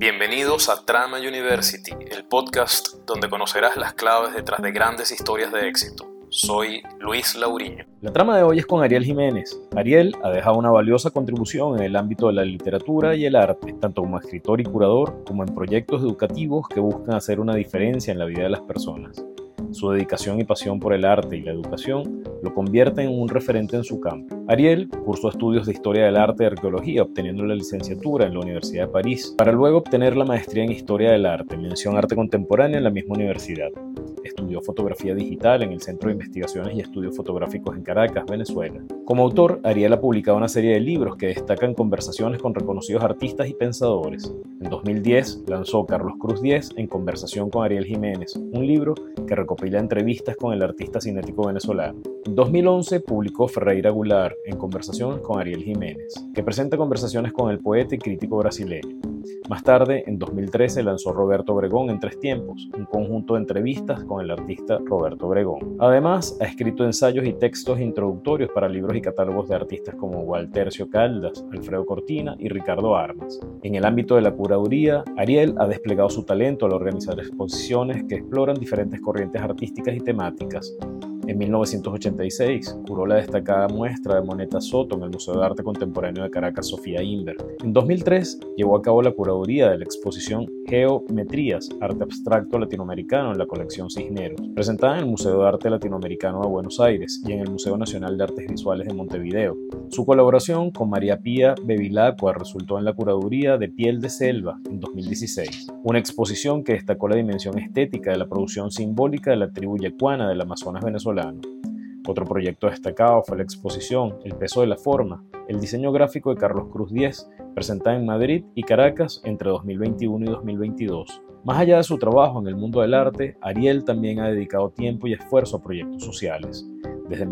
Bienvenidos a Trama University, el podcast donde conocerás las claves detrás de grandes historias de éxito. Soy Luis Lauriño. La trama de hoy es con Ariel Jiménez. Ariel ha dejado una valiosa contribución en el ámbito de la literatura y el arte, tanto como escritor y curador, como en proyectos educativos que buscan hacer una diferencia en la vida de las personas. Su dedicación y pasión por el arte y la educación lo convierten en un referente en su campo. Ariel cursó estudios de Historia del Arte y Arqueología, obteniendo la licenciatura en la Universidad de París, para luego obtener la maestría en Historia del Arte, mención Arte Contemporánea en la misma universidad. Estudió fotografía digital en el Centro de Investigaciones y Estudios Fotográficos en Caracas, Venezuela. Como autor, Ariel ha publicado una serie de libros que destacan conversaciones con reconocidos artistas y pensadores. En 2010 lanzó Carlos Cruz 10 en conversación con Ariel Jiménez, un libro que recopila entrevistas con el artista cinético venezolano. En 2011 publicó Ferreira Goulart en conversaciones con Ariel Jiménez, que presenta conversaciones con el poeta y crítico brasileño. Más tarde, en 2013, lanzó Roberto Obregón en Tres Tiempos, un conjunto de entrevistas con el artista Roberto Obregón. Además, ha escrito ensayos y textos introductorios para libros y catálogos de artistas como Waltercio Caldas, Alfredo Cortina y Ricardo Armas. En el ámbito de la curaduría, Ariel ha desplegado su talento al organizar exposiciones que exploran diferentes corrientes artísticas y temáticas. En 1986 curó la destacada muestra de Moneta Soto en el Museo de Arte Contemporáneo de Caracas Sofía Inver. En 2003 llevó a cabo la curaduría de la exposición Geometrías, Arte Abstracto Latinoamericano en la colección Cisneros, presentada en el Museo de Arte Latinoamericano de Buenos Aires y en el Museo Nacional de Artes Visuales de Montevideo. Su colaboración con María Pía Bevilacqua resultó en la curaduría de Piel de Selva en 2016, una exposición que destacó la dimensión estética de la producción simbólica de la tribu yecuana del Amazonas venezolano. Otro proyecto destacado fue la exposición El peso de la forma, el diseño gráfico de Carlos Cruz 10, presentada en Madrid y Caracas entre 2021 y 2022. Más allá de su trabajo en el mundo del arte, Ariel también ha dedicado tiempo y esfuerzo a proyectos sociales. Desde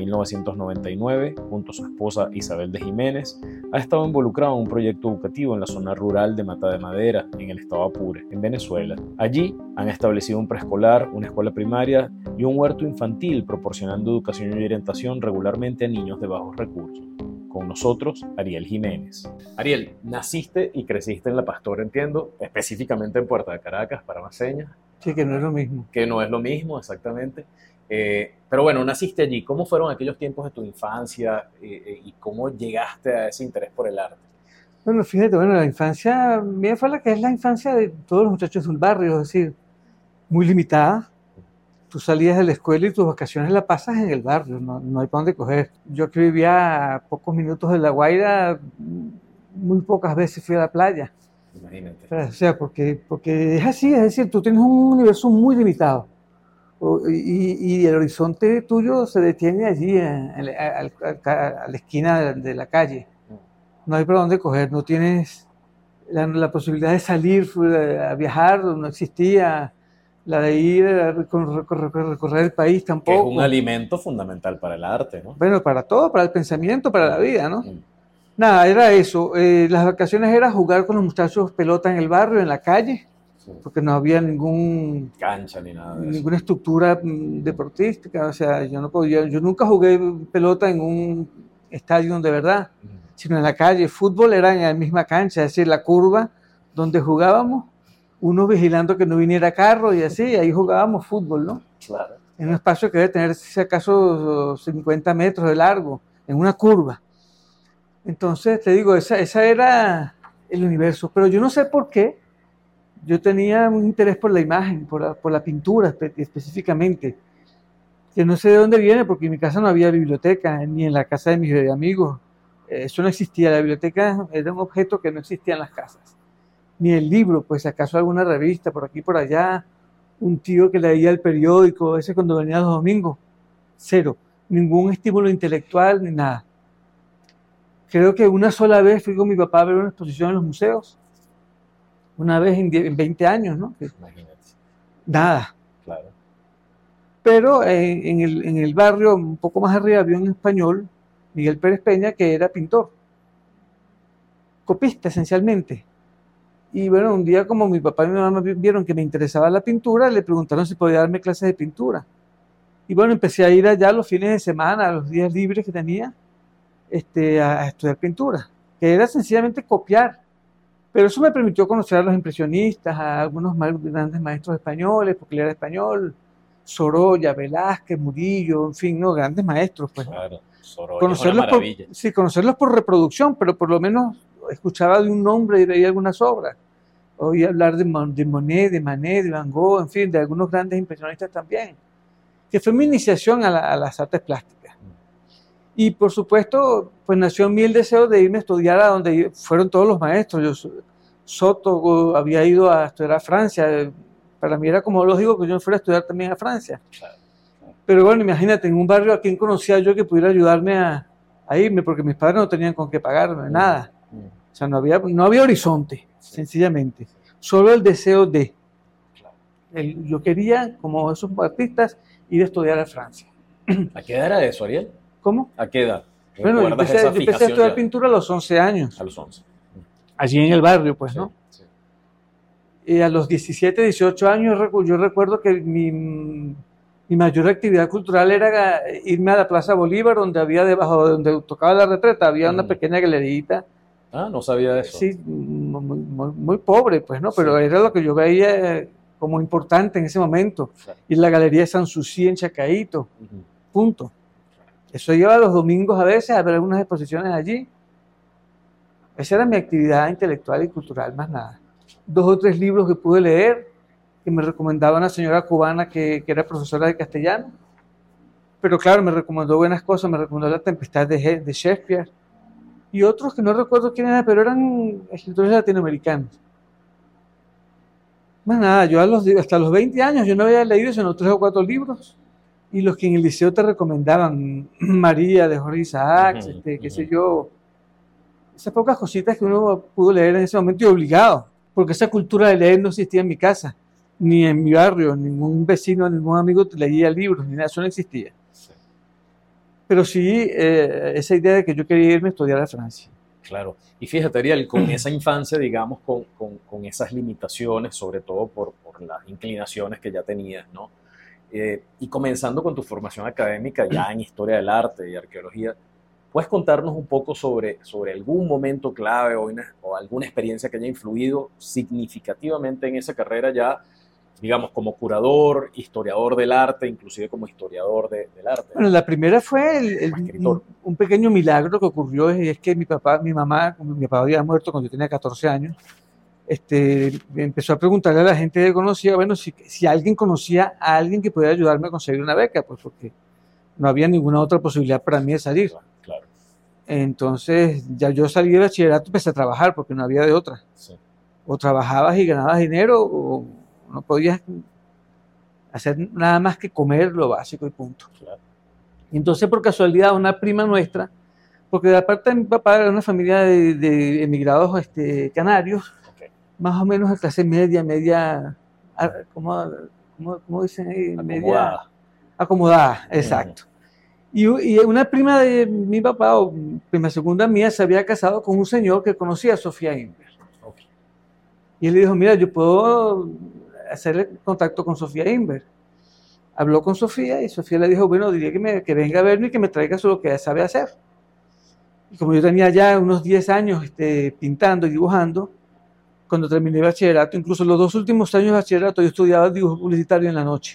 1999, junto a su esposa Isabel de Jiménez, ha estado involucrado en un proyecto educativo en la zona rural de Mata de Madera, en el estado Apure, en Venezuela. Allí han establecido un preescolar, una escuela primaria y un huerto infantil, proporcionando educación y orientación regularmente a niños de bajos recursos. Con nosotros, Ariel Jiménez. Ariel, naciste y creciste en La Pastora, entiendo, específicamente en Puerto de Caracas, para más señas. Sí, que no es lo mismo. Que no es lo mismo, exactamente. Pero bueno, naciste allí. ¿Cómo fueron aquellos tiempos de tu infancia y cómo llegaste a ese interés por el arte? Bueno, fíjate, la infancia mía fue la que es la infancia de todos los muchachos del barrio, es decir, muy limitada. Tú salías de la escuela y tus vacaciones las pasas en el barrio, no hay para dónde coger. Yo que vivía a pocos minutos de La Guaira, muy pocas veces fui a la playa. Imagínate. O sea, porque es así, es decir, tú tienes un universo muy limitado. Y el horizonte tuyo se detiene allí, a la esquina de la calle. No hay para dónde coger, no tienes la posibilidad de salir a viajar, no existía. La de ir a recorrer el país tampoco. Que es un alimento fundamental para el arte, ¿no? Bueno, para todo, para el pensamiento, para la vida, ¿no? Nada, era eso. Las vacaciones era jugar con los muchachos pelota en el barrio, en la calle, porque no había cancha ni nada de eso. Ninguna estructura deportística. O sea, yo nunca jugué pelota en un estadio de verdad, sino en la calle. Fútbol era en la misma cancha, es decir, la curva donde jugábamos, uno vigilando que no viniera carro y así, ahí jugábamos fútbol, ¿no? Claro. En un espacio que debe tener, si acaso, 50 metros de largo, en una curva. Entonces, te digo, esa era el universo. Pero yo no sé por qué, yo tenía un interés por la imagen, por la pintura específicamente, que no sé de dónde viene, porque en mi casa no había biblioteca, ni en la casa de mis amigos. Eso no existía, la biblioteca era un objeto que no existía en las casas. Ni el libro, pues acaso alguna revista por aquí por allá, un tío que leía el periódico, ese cuando venía los domingos, cero, ningún estímulo intelectual ni nada. Creo que una sola vez fui con mi papá a ver una exposición en los museos, una vez en 20 años, ¿no? Imagínate. Nada. Claro. Pero en el barrio, un poco más arriba, había un español, Miguel Pérez Peña, que era pintor, copista esencialmente. Y bueno, un día como mi papá y mi mamá vieron que me interesaba la pintura, le preguntaron si podía darme clases de pintura. Y bueno, empecé a ir allá los fines de semana, los días libres que tenía, a estudiar pintura, que era sencillamente copiar Pero eso me permitió conocer a los impresionistas, a algunos grandes maestros españoles, porque él era español, Sorolla, Velázquez, Murillo, en fin, ¿no? Grandes maestros, pues. Claro, Sorolla es una Conocerlos maravilla. sí, conocerlos por reproducción, pero por lo menos escuchaba de un nombre y veía algunas obras. Oí hablar de Monet, de Manet, de Van Gogh, en fin, de algunos grandes impresionistas también, que fue mi iniciación a las artes plásticas. Y por supuesto, pues nació en mí el deseo de irme a estudiar a donde fueron todos los maestros. Soto había ido a estudiar a Francia. Para mí era como lógico que yo me fuera a estudiar también a Francia. Pero bueno, imagínate, en un barrio a quien conocía yo que pudiera ayudarme a irme, porque mis padres no tenían con qué pagarme, nada. O sea, no había horizonte, sencillamente. Solo el deseo de. Yo quería, como esos artistas, ir a estudiar a Francia. ¿A qué edad era eso, Ariel? ¿Cómo? ¿A qué edad? Bueno, yo empecé a estudiar pintura a los 11 años. A los 11. Allí en el barrio, pues, ¿no? Sí. Y a los 17, 18 años, yo recuerdo que mi mayor actividad cultural era irme a la Plaza Bolívar, donde había debajo, donde tocaba la retreta, había una pequeña galerita. Ah, no sabía de eso. Sí, muy pobre, pues, ¿no? Pero era lo que yo veía como importante en ese momento. Claro. Y la Galería de Sanssouci en Chacaíto, punto. Eso iba los domingos a veces a ver algunas exposiciones allí. Esa era mi actividad intelectual y cultural, más nada. 2 o 3 libros que pude leer, que me recomendaba una señora cubana que era profesora de castellano. Pero claro, me recomendó buenas cosas, me recomendó La Tempestad de Shakespeare. Y otros que no recuerdo quién eran, pero eran escritores latinoamericanos. Más nada, yo hasta los 20 años yo no había leído sino 3 o 4 libros. Y los que en el liceo te recomendaban, María de Jorge Isaacs, qué sé yo, esas pocas cositas que uno pudo leer en ese momento y obligado, porque esa cultura de leer no existía en mi casa, ni en mi barrio, ningún vecino, ningún amigo leía libros, ni nada, eso no existía. Sí. Pero sí, esa idea de que yo quería irme a estudiar a Francia. Claro, y fíjate, Ariel, con esa infancia, digamos, con esas limitaciones, sobre todo por las inclinaciones que ya tenías, ¿no? Y comenzando con tu formación académica ya en historia del arte y arqueología, ¿puedes contarnos un poco sobre algún momento clave o alguna experiencia que haya influido significativamente en esa carrera ya, digamos, como curador, historiador del arte, inclusive como historiador del arte? Bueno, la primera fue un pequeño milagro que ocurrió, y es que mi papá había muerto cuando yo tenía 14 años, empezó a preguntarle a la gente que conocía, bueno, si alguien conocía a alguien que pudiera ayudarme a conseguir una beca, pues porque no había ninguna otra posibilidad para mí de salir. Claro. Entonces, ya yo salí de bachillerato, empecé a trabajar porque no había de otra. Sí. O trabajabas y ganabas dinero, o no podías hacer nada más que comer lo básico y punto. Claro. Y entonces, por casualidad, una prima nuestra, porque de parte de mi papá era una familia de emigrados canarios, más o menos de clase media, ¿cómo dicen ahí? Media acomodada, exacto. Y una prima de mi papá, o prima segunda mía, se había casado con un señor que conocía a Sofía Inver. Okay. Y él le dijo, mira, yo puedo hacerle contacto con Sofía Inver. Habló con Sofía y Sofía le dijo, bueno, diría que venga a verme y que me traiga lo que sabe hacer. Y como yo tenía ya unos 10 años pintando y dibujando, cuando terminé el bachillerato, incluso los 2 últimos años de bachillerato, yo estudiaba dibujo publicitario en la noche.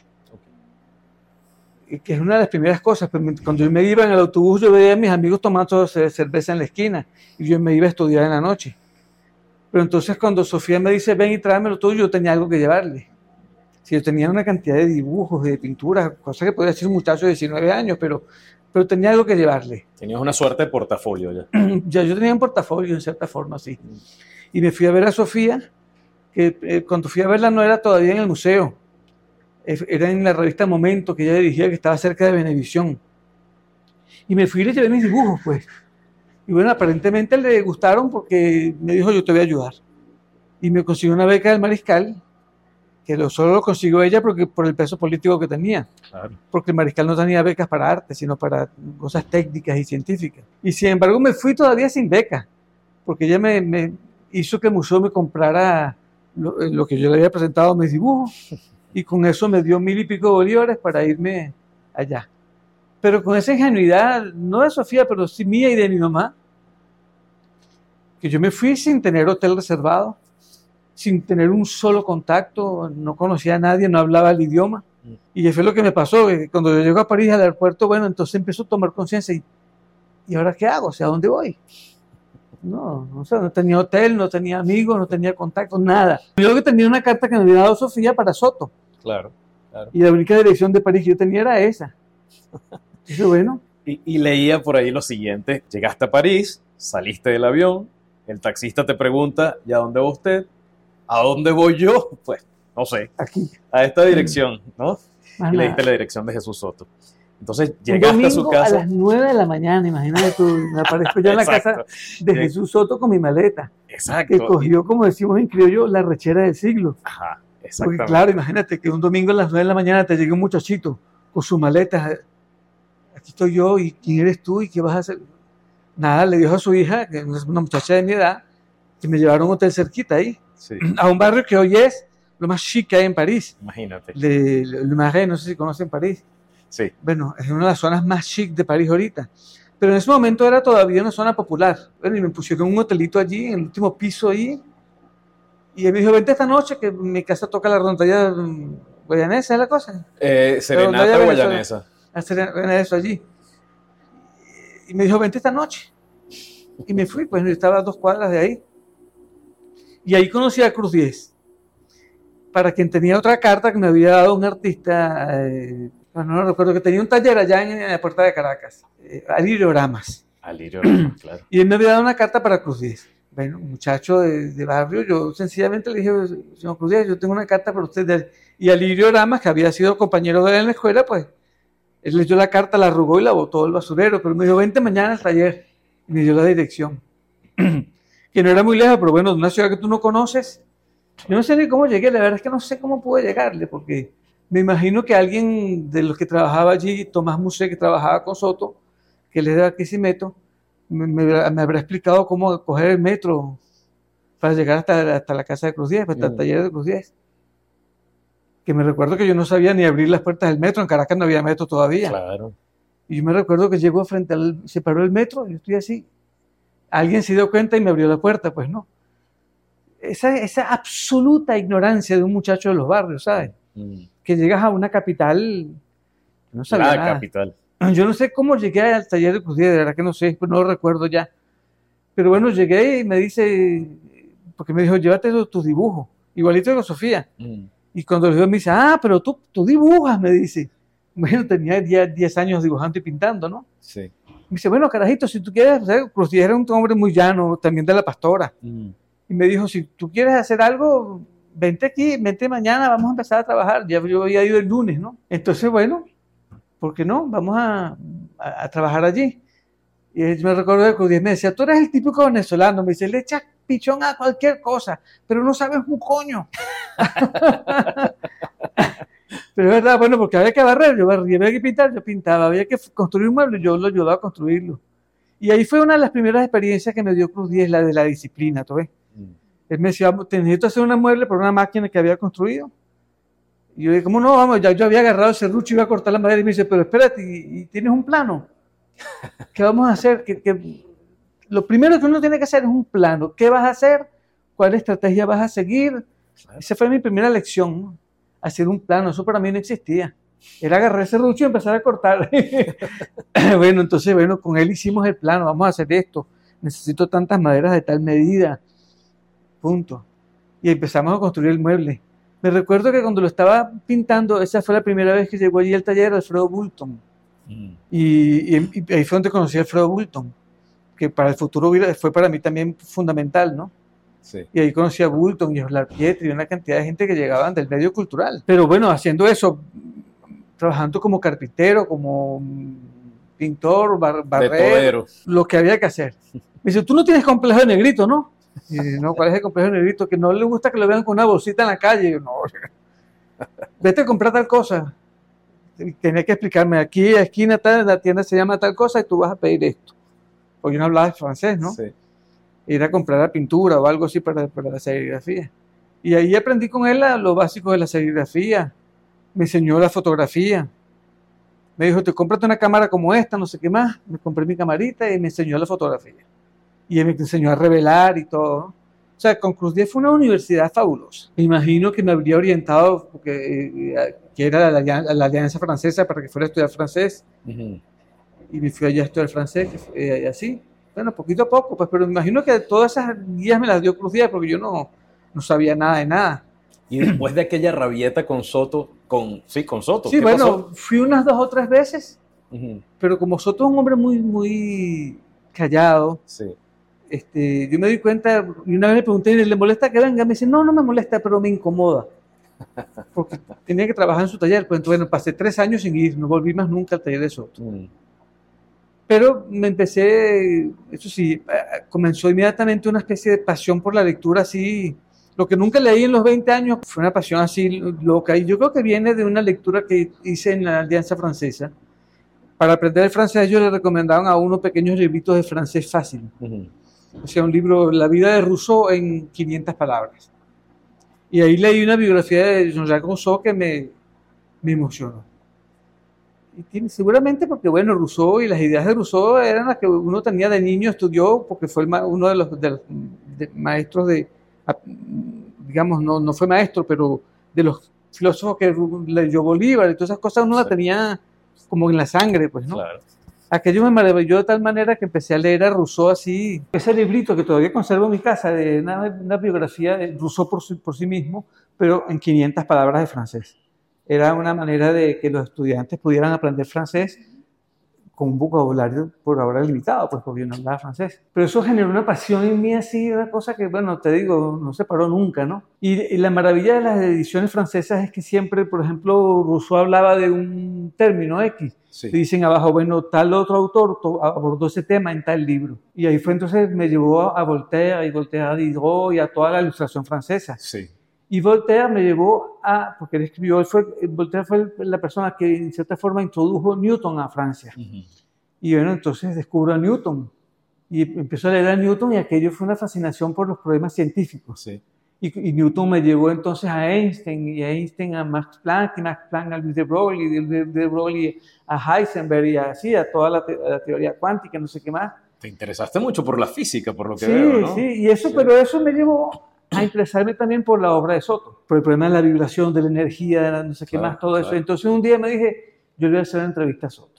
Okay. Que es una de las primeras cosas. Cuando yo me iba en el autobús, yo veía a mis amigos tomando cerveza en la esquina y yo me iba a estudiar en la noche. Pero entonces cuando Sofía me dice, ven y tráemelo todo, yo tenía algo que llevarle. Si yo tenía una cantidad de dibujos, de pinturas, cosas que podía hacer un muchacho de 19 años, pero tenía algo que llevarle. Tenías una suerte de portafolio ya. Ya yo tenía un portafolio en cierta forma, sí. Y me fui a ver a Sofía, que cuando fui a verla no era todavía en el museo, era en la revista Momento, que ella dirigía, que estaba cerca de Venevisión. Y me fui y le llevé mis dibujos, pues. Y bueno, aparentemente le gustaron porque me dijo, yo te voy a ayudar. Y me consiguió una beca del Mariscal, que solo lo consiguió ella por el peso político que tenía. Claro. Porque el Mariscal no tenía becas para arte, sino para cosas técnicas y científicas. Y sin embargo me fui todavía sin beca, porque ella me hizo que el museo me comprara lo que yo le había presentado, mis dibujos, y con eso me dio 1000 y pico bolívares para irme allá. Pero con esa ingenuidad, no de Sofía, pero sí mía y de mi mamá, que yo me fui sin tener hotel reservado, sin tener un solo contacto, no conocía a nadie, no hablaba el idioma. Y eso es lo que me pasó, que cuando yo llego a París, al aeropuerto, bueno, entonces empiezo a tomar conciencia ¿y ahora qué hago? O sea, ¿a dónde voy? No, o sea, no tenía hotel, no tenía amigos, no tenía contacto, nada. Yo que tenía una carta que me había dado Sofía para Soto. Claro, claro. Y la única dirección de París que yo tenía era esa. Entonces, bueno. Y leía por ahí lo siguiente: llegaste a París, saliste del avión, el taxista te pregunta, ¿y a dónde va usted? ¿A dónde voy yo? Pues, no sé, Aquí. a esta dirección, ¿no? Más Y le nada. diste la dirección de Jesús Soto. Entonces Un llegaste a su domingo casa. a las 9 de la mañana, imagínate tú, me aparezco ya en la Exacto. casa de Jesús Soto con mi maleta, Exacto. que cogió, como decimos en criollo, la rechera del siglo. Ajá, Porque exactamente. claro, imagínate que un domingo a las 9 de la mañana te llegue un muchachito con su maleta. Aquí estoy yo, ¿y quién eres tú? ¿Y qué vas a hacer? Nada, le dijo a su hija, que es una muchacha de mi edad, que me llevaron a un hotel cerquita ahí, Sí, a un barrio que hoy es lo más chic que hay en París. imagínate. Le Marais, no sé si conocen París. Sí, Bueno, es una de las zonas más chic de París ahorita. Pero en ese momento era todavía una zona popular. Bueno, y me pusieron un hotelito allí, en el último piso ahí. Y él me dijo, vente esta noche, que mi casa toca la rondalla guayanesa, es la cosa. Serenata ya guayanesa. Hacer eso allí. Y me dijo, vente esta noche. Y me fui, pues yo estaba a 2 cuadras de ahí. Y ahí conocí a Cruz 10, para quien tenía otra carta que me había dado un artista, bueno, no recuerdo, que tenía un taller allá en la puerta de Caracas, Alirio Ramas. Alirio Ramas, claro. Y él me había dado una carta para Cruz 10. Bueno, un muchacho de barrio, yo sencillamente le dije, señor Cruz 10, yo tengo una carta para usted. Y Alirio Ramas, que había sido compañero de él en la escuela, pues, él leyó la carta, la arrugó y la botó al basurero, pero me dijo, vente mañana al taller. Y me dio la dirección. Que no era muy lejos, pero bueno, de una ciudad que tú no conoces. Yo no sé ni cómo llegué, la verdad es que no sé cómo pude llegarle, porque me imagino que alguien de los que trabajaba allí, Tomás Musé, que trabajaba con Soto, que él es de Barquisimeto, me habrá explicado cómo coger el metro para llegar hasta la casa de Cruz 10, hasta el taller de Cruz 10. Que me recuerdo que yo no sabía ni abrir las puertas del metro, en Caracas no había metro todavía. Claro. Y yo me recuerdo que llegó se paró el metro, y yo estoy así. Alguien se dio cuenta y me abrió la puerta, pues no. Esa absoluta ignorancia de un muchacho de los barrios, ¿sabes? Que llegas a una capital, no sabía La nada. capital. Yo no sé cómo llegué al taller de Cruz 10, de verdad que no sé, pues no lo recuerdo ya. Pero bueno, llegué y me dice, porque me dijo, llévate tus dibujos, igualito que Sofía. Y cuando le digo, me dice, pero tú dibujas, me dice. Bueno, tenía 10 años dibujando y pintando, ¿no? Sí. Me dice, bueno, carajito, si tú quieres hacer, Cruz 10 era un hombre muy llano, también de la Pastora. Y me dijo, si tú quieres hacer algo, vente aquí, vente mañana, vamos a empezar a trabajar. Ya yo había ido el lunes, ¿no? Entonces, bueno, ¿por qué no? Vamos a trabajar allí. Y me recuerdo que Cruz 10 me decía, tú eres el típico venezolano. Me dice, le echas pichón a cualquier cosa, pero no sabes un coño. Pero es verdad, bueno, porque había que barrer, yo barría, había que pintar, yo pintaba, había que construir un mueble, yo lo ayudaba a construirlo. Y ahí fue una de las primeras experiencias que me dio Cruz 10, la de la disciplina, ¿tú ves? Él me decía, te necesito hacer un mueble por una máquina que había construido. Y yo dije, ¿cómo no? Vamos, ya yo había agarrado el serrucho y iba a cortar la madera. Y me dice, pero espérate, ¿y tienes un plano? ¿Qué vamos a hacer? Lo primero que uno tiene que hacer es un plano. ¿Qué vas a hacer? ¿Cuál estrategia vas a seguir? Esa fue mi primera lección, ¿no? Hacer un plano. Eso para mí no existía. Era agarrar ese serrucho y empezar a cortar. Bueno, entonces, bueno, con él hicimos el plano. Vamos a hacer esto. Necesito tantas maderas de tal medida. Punto. Y empezamos a construir el mueble. Me recuerdo que cuando lo estaba pintando, esa fue la primera vez que llegó allí al taller Alfredo Bulton. Y ahí fue donde conocí a Alfredo Bulton, que para el futuro fue para mí también fundamental, ¿no? Sí. Y ahí conocí a Bulton y a Oslar Pietri y una cantidad de gente que llegaban del medio cultural. Pero bueno, haciendo eso, trabajando como carpintero, como pintor, barrero, lo que había que hacer. Me dice, tú no tienes complejo de negrito, ¿no? Y no, ¿cuál es el complejo de negrito? Que no le gusta que lo vean con una bolsita en la calle. Y yo, no, vete a comprar tal cosa. Tenía que explicarme, aquí a esquina tal, la tienda se llama tal cosa y tú vas a pedir esto. Porque yo no hablaba francés, ¿no? Sí. Ir a comprar la pintura o algo así para la serigrafía. Y ahí aprendí con él lo básico de la serigrafía. Me enseñó la fotografía. Me dijo, te cómprate una cámara como esta, no sé qué más. Me compré mi camarita y me enseñó la fotografía. y él me enseñó a revelar y todo, ¿no? O sea, Concordia fue una universidad fabulosa. Me imagino que me habría orientado, porque, que era la Alianza Francesa para que fuera a estudiar francés, Ujú. y me fui allá a estudiar francés, y así. Bueno, poquito a poco, pues, pero me imagino que todas esas guías me las dio Cruz Díaz, porque yo no sabía nada de nada. Y después de aquella rabieta con Soto, con Soto, Sí, ¿qué bueno, pasó? fui unas 2 o 3 veces, Ujú. pero como Soto es un hombre muy, muy callado, Sí. yo me di cuenta, y una vez le pregunté, ¿le molesta que venga? Me dice, no, no me molesta, pero me incomoda. Porque tenía que trabajar en su taller. Pues entonces, bueno, pasé 3 años sin ir, no volví más nunca al taller de Soto. Mm. Pero me empecé, eso sí, comenzó inmediatamente una especie de pasión por la lectura así. Lo que nunca leí en los 20 años fue una pasión así loca. Y yo creo que viene de una lectura que hice en la Alianza Francesa. Para aprender el francés, ellos le recomendaban a uno pequeños libritos de francés fácil. Ujú. O sea, un libro, La vida de Rousseau en 500 palabras. Y ahí leí una biografía de Jean-Jacques Rousseau que me emocionó. Y seguramente porque, bueno, Rousseau y las ideas de Rousseau eran las que uno tenía de niño, estudió, porque fue uno de los maestros digamos, no fue maestro, pero de los filósofos que leyó Bolívar y todas esas cosas uno las tenía como en la sangre, pues, ¿no? Claro. Aquello me maravilló de tal manera que empecé a leer a Rousseau así. Ese librito que todavía conservo en mi casa, de una biografía de Rousseau por sí mismo, pero en 500 palabras de francés. Era una manera de que los estudiantes pudieran aprender francés con un vocabulario por ahora limitado, pues porque yo no hablaba francés. Pero eso generó una pasión en mí así, una cosa que, bueno, te digo, no se paró nunca, ¿no? Y la maravilla de las ediciones francesas es que siempre, por ejemplo, Rousseau hablaba de un término X. Sí. Y dicen abajo, bueno, tal otro autor abordó ese tema en tal libro. Y ahí fue entonces, me llevó a Voltaire y Voltaire a Diderot y a toda la ilustración francesa. Sí. Y Voltaire me llevó porque él escribió, Voltaire fue la persona que en cierta forma introdujo Newton a Francia. Ujú. Y bueno, entonces descubro a Newton. Y empezó a leer a Newton y aquello fue una fascinación por los problemas científicos. Sí. Y Newton me llevó entonces a Einstein, y a Einstein a Max Planck, y Max Planck a Louis de Broglie, y de Broglie a Heisenberg, y así a toda la teoría cuántica, no sé qué más. Te interesaste mucho por la física, por lo que Sí, veo, ¿no? sí, y eso, Sí. pero eso me llevó a interesarme también por la obra de Soto, por el problema de la vibración, de la energía, de la no sé qué Claro, más, todo eso. claro. Entonces un día me dije, yo le voy a hacer una entrevista a Soto.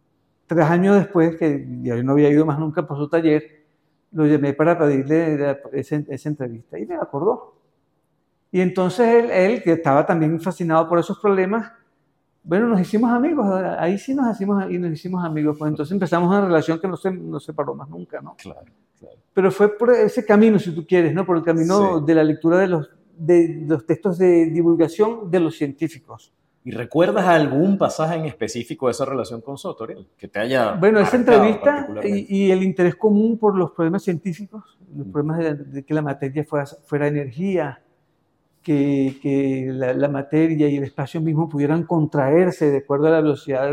3 años después, que ya yo no había ido más nunca por su taller, lo llamé para pedirle esa entrevista y me acordó. Y entonces él, que estaba también fascinado por esos problemas, bueno, nos hicimos amigos, ahí sí nos hicimos amigos, pues entonces empezamos una relación que no se paró más nunca, ¿no? Claro, claro. Pero fue por ese camino, si tú quieres, ¿no? Por el camino Sí. de la lectura de los textos de divulgación de los científicos. ¿Y recuerdas algún pasaje en específico de esa relación con Soto, Ariel, que te haya Bueno, esa marcado entrevista particularmente? y el interés común por los problemas científicos, los problemas de que la materia fuera energía, que la materia y el espacio mismo pudieran contraerse de acuerdo a la velocidad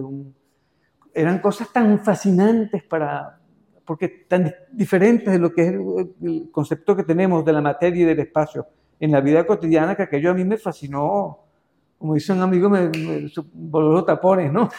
eran cosas tan fascinantes porque tan diferentes de lo que es el concepto que tenemos de la materia y del espacio en la vida cotidiana, que aquello a mí me fascinó. Como dice un amigo, me voló los tapones, ¿no?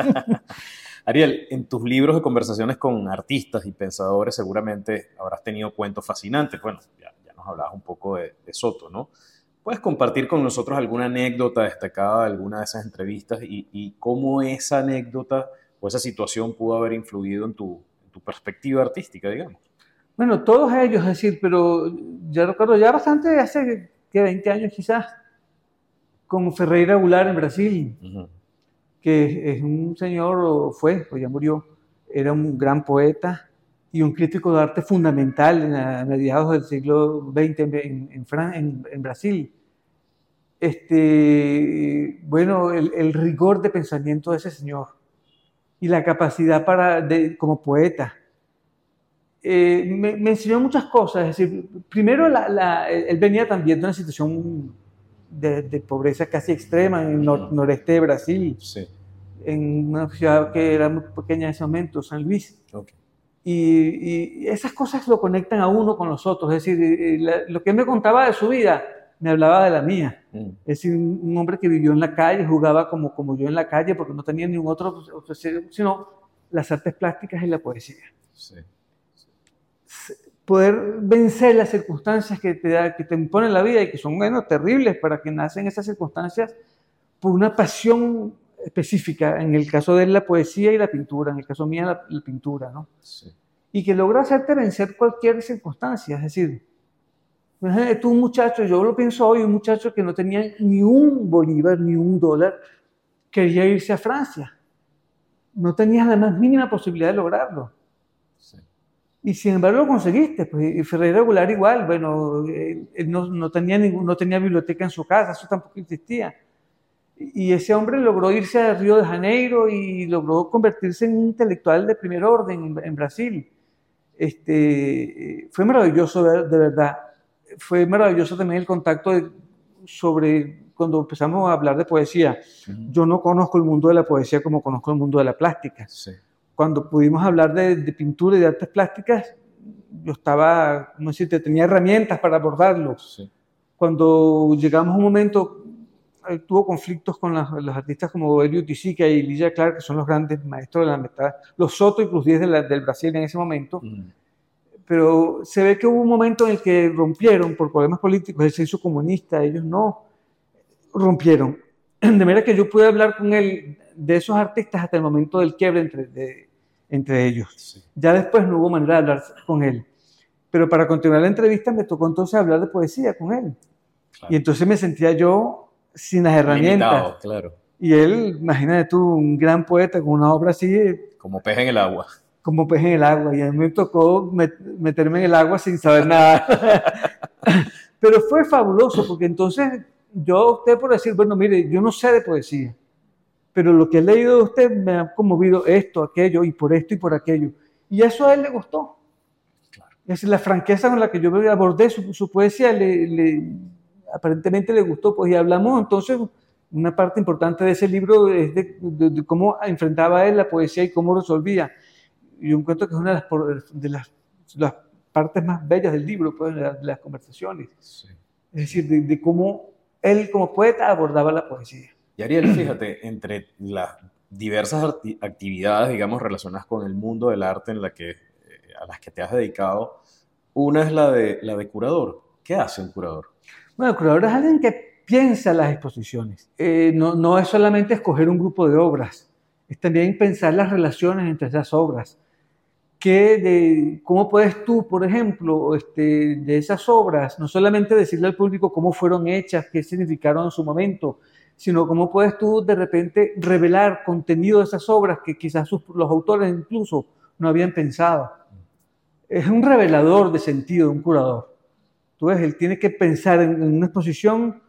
Ariel, en tus libros de conversaciones con artistas y pensadores seguramente habrás tenido cuentos fascinantes. Bueno, ya nos hablabas un poco de Soto, ¿no? ¿Puedes compartir con nosotros alguna anécdota destacada de alguna de esas entrevistas y cómo esa anécdota o esa situación pudo haber influido en tu perspectiva artística, digamos? Bueno, todos ellos, es decir, pero ya recuerdo ya bastante, hace que 20 años quizás, con Ferreira Goulart en Brasil, Uh-huh. que es un señor, o ya murió, era un gran poeta y un crítico de arte fundamental a mediados del siglo XX en Brasil. Bueno, el rigor de pensamiento de ese señor y la capacidad como poeta. Me enseñó muchas cosas, es decir, primero él venía también de una situación de pobreza casi extrema en el noreste de Brasil, Sí. en una ciudad que era muy pequeña en ese momento, San Luis. Okay. Y esas cosas lo conectan a uno con los otros, es decir, lo que él me contaba de su vida, me hablaba de la mía. Es decir, un hombre que vivió en la calle, jugaba como yo en la calle, porque no tenía ningún otro, sino las artes plásticas y la poesía. Sí. poder vencer las circunstancias que te imponen la vida y que son, bueno, terribles para quien nace en esas circunstancias por una pasión específica, en el caso de él la poesía y la pintura, en el caso mío la pintura, ¿no? Sí. Y que logra hacerte vencer cualquier circunstancia, es decir, imagínate tú un muchacho, yo lo pienso hoy, un muchacho que no tenía ni un bolívar, ni un dólar, quería irse a Francia, no tenías la más mínima posibilidad de lograrlo. Sí. Y sin embargo lo conseguiste, pues, y Ferreira Goulart igual, bueno, él no tenía biblioteca en su casa, eso tampoco existía. Y ese hombre logró irse a Río de Janeiro y logró convertirse en un intelectual de primer orden en Brasil. Fue maravilloso, de verdad. Fue maravilloso también el contacto sobre cuando empezamos a hablar de poesía. Yo no conozco el mundo de la poesía como conozco el mundo de la plástica. Sí. Cuando pudimos hablar de pintura y de artes plásticas, yo estaba, como decirte, tenía herramientas para abordarlo. Sí. Cuando llegamos a un momento, tuvo conflictos con los artistas como Hélio Tizica y Ligia Clark, que son los grandes maestros de la metad, los Soto y Cruz Diez del Brasil en ese momento. Pero se ve que hubo un momento en el que rompieron por problemas políticos, él se hizo comunista, ellos no rompieron. De manera que yo pude hablar con él de esos artistas hasta el momento del quiebre entre ellos. Sí. Ya después no hubo manera de hablar con él. Pero para continuar la entrevista me tocó entonces hablar de poesía con él. Claro. Y entonces me sentía yo sin las herramientas. Limitado, claro. Y él, imagínate tú, un gran poeta con una obra así, Como pez en el agua. como pez en el agua. Y a mí me tocó meterme en el agua sin saber nada. Pero fue fabuloso, porque entonces yo opté por decir, bueno, mire, yo no sé de poesía, pero lo que he leído de usted me ha conmovido esto, aquello, y por esto y por aquello. Y eso a él le gustó. Claro. Es decir, la franqueza con la que yo abordé su poesía aparentemente le gustó, pues, y hablamos entonces, una parte importante de ese libro es de cómo enfrentaba él la poesía y cómo resolvía. Y yo encuentro que es una de las partes más bellas del libro, pues, de las conversaciones. Sí. Es decir, de cómo él como poeta abordaba la poesía. Y Ariel, fíjate, entre las diversas actividades, digamos, relacionadas con el mundo del arte a las que te has dedicado, una es la de curador. ¿Qué hace un curador? Bueno, el curador es alguien que piensa las exposiciones. No es solamente escoger un grupo de obras, es también pensar las relaciones entre esas obras. ¿Cómo puedes tú, por ejemplo, de esas obras, no solamente decirle al público cómo fueron hechas, qué significaron en su momento, sino cómo puedes tú de repente revelar contenido de esas obras que quizás los autores incluso no habían pensado? Es un revelador de sentido, un curador. Tú ves, él tiene que pensar en una exposición,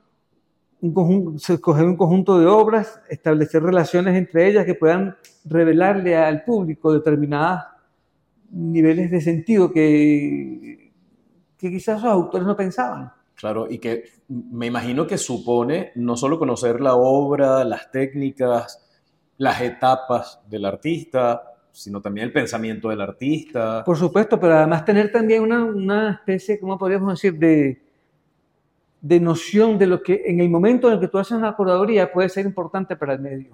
escoger un conjunto de obras, establecer relaciones entre ellas que puedan revelarle al público determinados niveles de sentido que quizás los autores no pensaban. Claro, y que me imagino que supone no solo conocer la obra, las técnicas, las etapas del artista, sino también el pensamiento del artista. Por supuesto, pero además tener también una especie, ¿cómo podríamos decir?, de noción de lo que en el momento en el que tú haces una curaduría puede ser importante para el medio.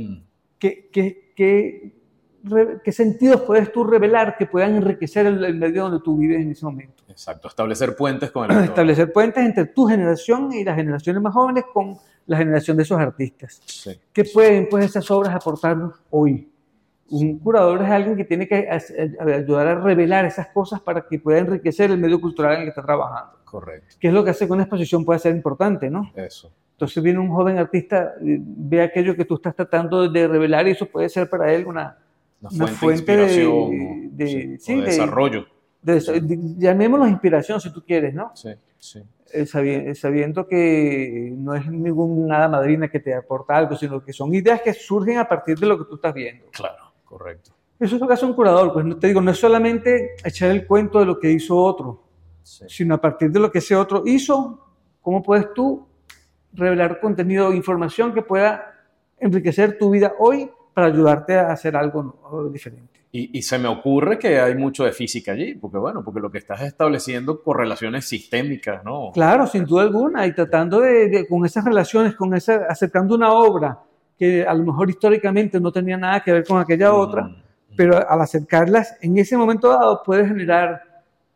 ¿Qué sentidos puedes tú revelar que puedan enriquecer el medio donde tú vives en ese momento? Exacto, establecer puentes con el entorno. Establecer puentes entre tu generación y las generaciones más jóvenes con la generación de esos artistas. Sí. ¿Qué pueden, pues, esas obras aportarnos hoy? Un curador es alguien que tiene que ayudar a revelar esas cosas para que pueda enriquecer el medio cultural en el que está trabajando. Correcto. ¿Qué es lo que hace que una exposición pueda ser importante, no? Eso. Entonces viene un joven artista, ve aquello que tú estás tratando de revelar y eso puede ser para él una fuente de inspiración de desarrollo. Llamémoslo inspiración si tú quieres, ¿no? Sí, sí. Sabiendo que no es nada madrina que te aporta algo, sino que son ideas que surgen a partir de lo que tú estás viendo. Claro, correcto. Eso es lo que hace un curador, pues te digo, no es solamente echar el cuento de lo que hizo otro, Sí. sino a partir de lo que ese otro hizo, ¿cómo puedes tú revelar contenido o información que pueda enriquecer tu vida hoy para ayudarte a hacer algo diferente? Y se me ocurre que hay mucho de física allí, porque porque lo que estás estableciendo correlaciones sistémicas, ¿no? Claro, sin duda alguna, y tratando con esas relaciones, acercando una obra que a lo mejor históricamente no tenía nada que ver con aquella otra, pero al acercarlas, en ese momento dado puedes generar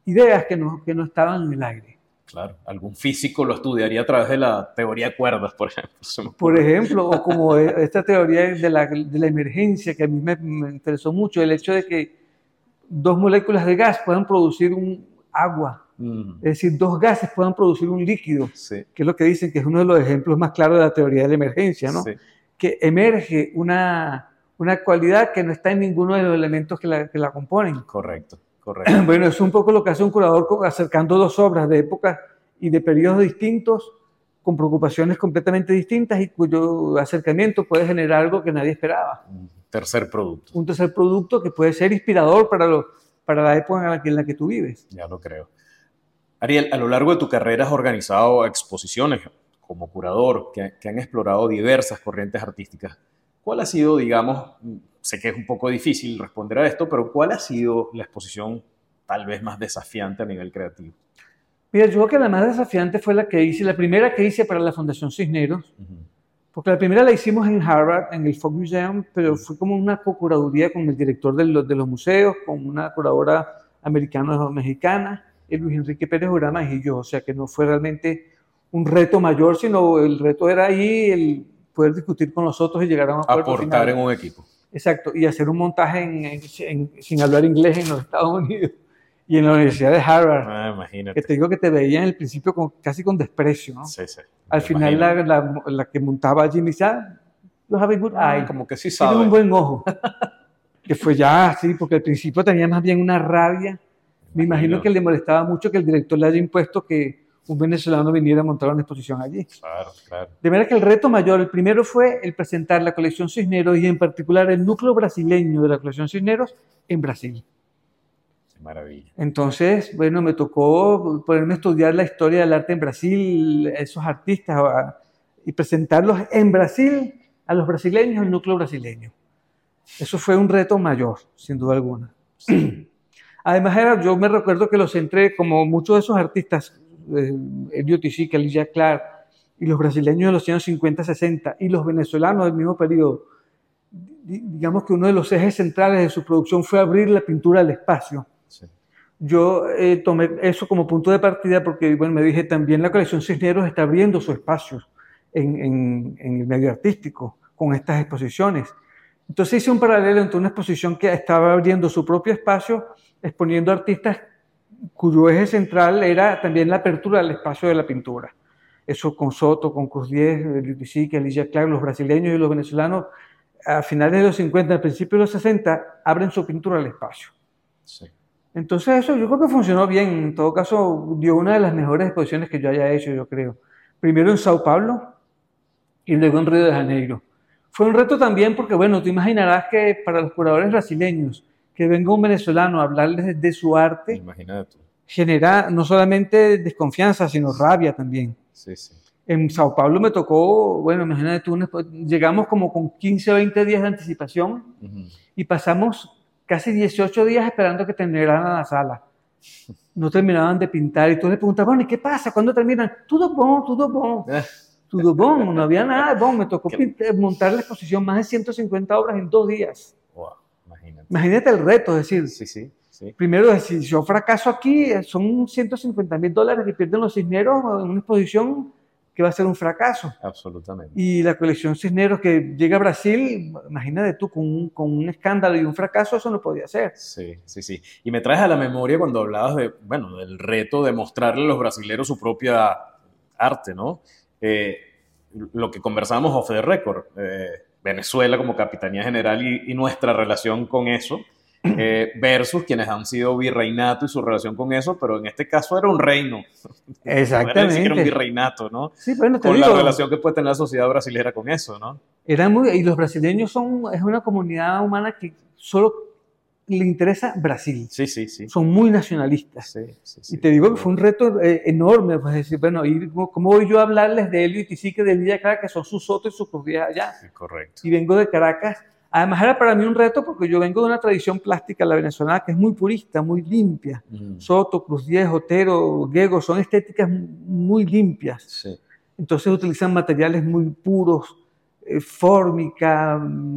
ideas que no estaban en el aire. Claro, algún físico lo estudiaría a través de la teoría de cuerdas, por ejemplo. Por ejemplo, o como esta teoría de la emergencia, que a mí me interesó mucho, el hecho de que dos moléculas de gas puedan producir un agua. Es decir, dos gases puedan producir un líquido, Sí. que es lo que dicen que es uno de los ejemplos más claros de la teoría de la emergencia, ¿no? Sí. Que emerge una cualidad que no está en ninguno de los elementos que la componen. Correcto, correcto. Bueno, es un poco lo que hace un curador acercando dos obras de épocas y de periodos distintos, con preocupaciones completamente distintas y cuyo acercamiento puede generar algo que nadie esperaba. Un tercer producto. Un tercer producto que puede ser inspirador para la época en la que tú vives. Ya lo creo. Ariel, a lo largo de tu carrera has organizado exposiciones como curador que han explorado diversas corrientes artísticas. ¿Cuál ha sido, digamos, sé que es un poco difícil responder a esto, pero cuál ha sido la exposición tal vez más desafiante a nivel creativo? Mira, yo creo que la más desafiante fue la primera que hice para la Fundación Cisneros, porque la primera la hicimos en Harvard, en el Folk Museum, pero fue como una co-curaduría con el director de los museos, con una curadora americano-mexicana, el Luis Enrique Pérez Oramas y yo, o sea que no fue realmente un reto mayor, sino el reto era ahí el poder discutir con los otros y llegar a un acuerdo Aportar final. en un equipo. Exacto, y hacer un montaje sin hablar inglés en los Estados Unidos y en la Universidad de Harvard. Imagínate. Que te digo que te veía en el principio casi con desprecio, ¿no? Sí, sí. Al final la que montaba allí me decía, you have a good eye. Como que sí Tienes sabe. un buen ojo. Que fue ya así, porque al principio tenía más bien una rabia. Me imagino que le molestaba mucho que el director le haya impuesto que un venezolano viniera a montar una exposición allí. Claro, claro. De manera que el reto mayor, el primero fue el presentar la colección Cisneros y en particular el núcleo brasileño de la colección Cisneros en Brasil. Qué maravilla. Entonces, bueno, me tocó ponerme a estudiar la historia del arte en Brasil, esos artistas, y presentarlos en Brasil a los brasileños, el núcleo brasileño. Eso fue un reto mayor, sin duda alguna. Sí. Además, yo me recuerdo que los centré, como muchos de esos artistas, Elliot Isique, Alicia Clark, y los brasileños de los años 50, 60, y los venezolanos del mismo periodo, digamos que uno de los ejes centrales de su producción fue abrir la pintura al espacio. Sí. Yo tomé eso como punto de partida porque, bueno, me dije, también la colección Cisneros está abriendo su espacio en el medio artístico con estas exposiciones. Entonces hice un paralelo entre una exposición que estaba abriendo su propio espacio, exponiendo artistas cuyo eje central era también la apertura del espacio de la pintura. Eso con Soto, con Cruz Diez, Lutisique, Alicia Clark, los brasileños y los venezolanos, a finales de los 50, al principio de los 60, abren su pintura al espacio. Sí. Entonces eso yo creo que funcionó bien. En todo caso, dio una de las mejores exposiciones que yo haya hecho, yo creo. Primero en Sao Paulo y luego en Río de Janeiro. Fue un reto también porque, bueno, tú imaginarás que para los curadores brasileños, que venga un venezolano a hablarles de su arte, imagínate tú, genera no solamente desconfianza, sino rabia también. Sí, sí. En Sao Paulo me tocó, bueno, imagínate tú, llegamos como con 15 o 20 días de anticipación y pasamos casi 18 días esperando que terminaran la sala. No terminaban de pintar y tú le preguntas, bueno, ¿y qué pasa? ¿Cuándo terminan? Todo bon, todo bon. Todo bon, no había nada de bon. Me tocó montar la exposición, más de 150 obras en 2 días. Wow, imagínate. Imagínate el reto, es decir, sí. Primero, si yo fracaso aquí, son $150,000 que pierden los Cisneros en una exposición que va a ser un fracaso. Absolutamente. Y la colección Cisneros que llega a Brasil, imagínate tú, con un escándalo y un fracaso, eso no podía ser. Sí. Y me traes a la memoria cuando hablabas del reto de mostrarle a los brasileños su propia arte, ¿no? Lo que conversábamos off the record, Venezuela como Capitanía General y nuestra relación con eso, versus quienes han sido virreinato y su relación con eso, pero en este caso era un reino. Exactamente. No era un virreinato, ¿no? Sí, bueno, con la relación que puede tener la sociedad brasileña con eso, ¿no? Y los brasileños es una comunidad humana que solo le interesa Brasil. Sí. Son muy nacionalistas. Sí. Y te digo que fue un reto enorme, pues decir, bueno, ¿cómo voy yo a hablarles de Elliot Isique, de Lidia Clark, que son sus Soto y sus Cruz Diez allá? Sí, correcto. Y vengo de Caracas. Además era para mí un reto porque yo vengo de una tradición plástica, la venezolana, que es muy purista, muy limpia. Soto, Cruz Diez, Otero, Gego, son estéticas muy limpias. Sí. Entonces utilizan materiales muy puros, fórmica,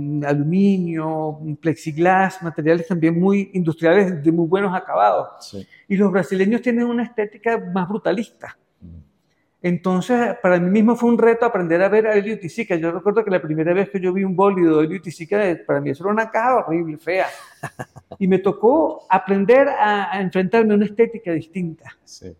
aluminio, plexiglas, materiales también muy industriales de muy buenos acabados. Sí. Y los brasileños tienen una estética más brutalista. Entonces, para mí mismo fue un reto aprender a ver a Elliot y Sica. Yo recuerdo que la primera vez que yo vi un bólido de Elliot y Sica, para mí eso era una caja horrible, fea. Y me tocó aprender a enfrentarme a una estética distinta. Sí.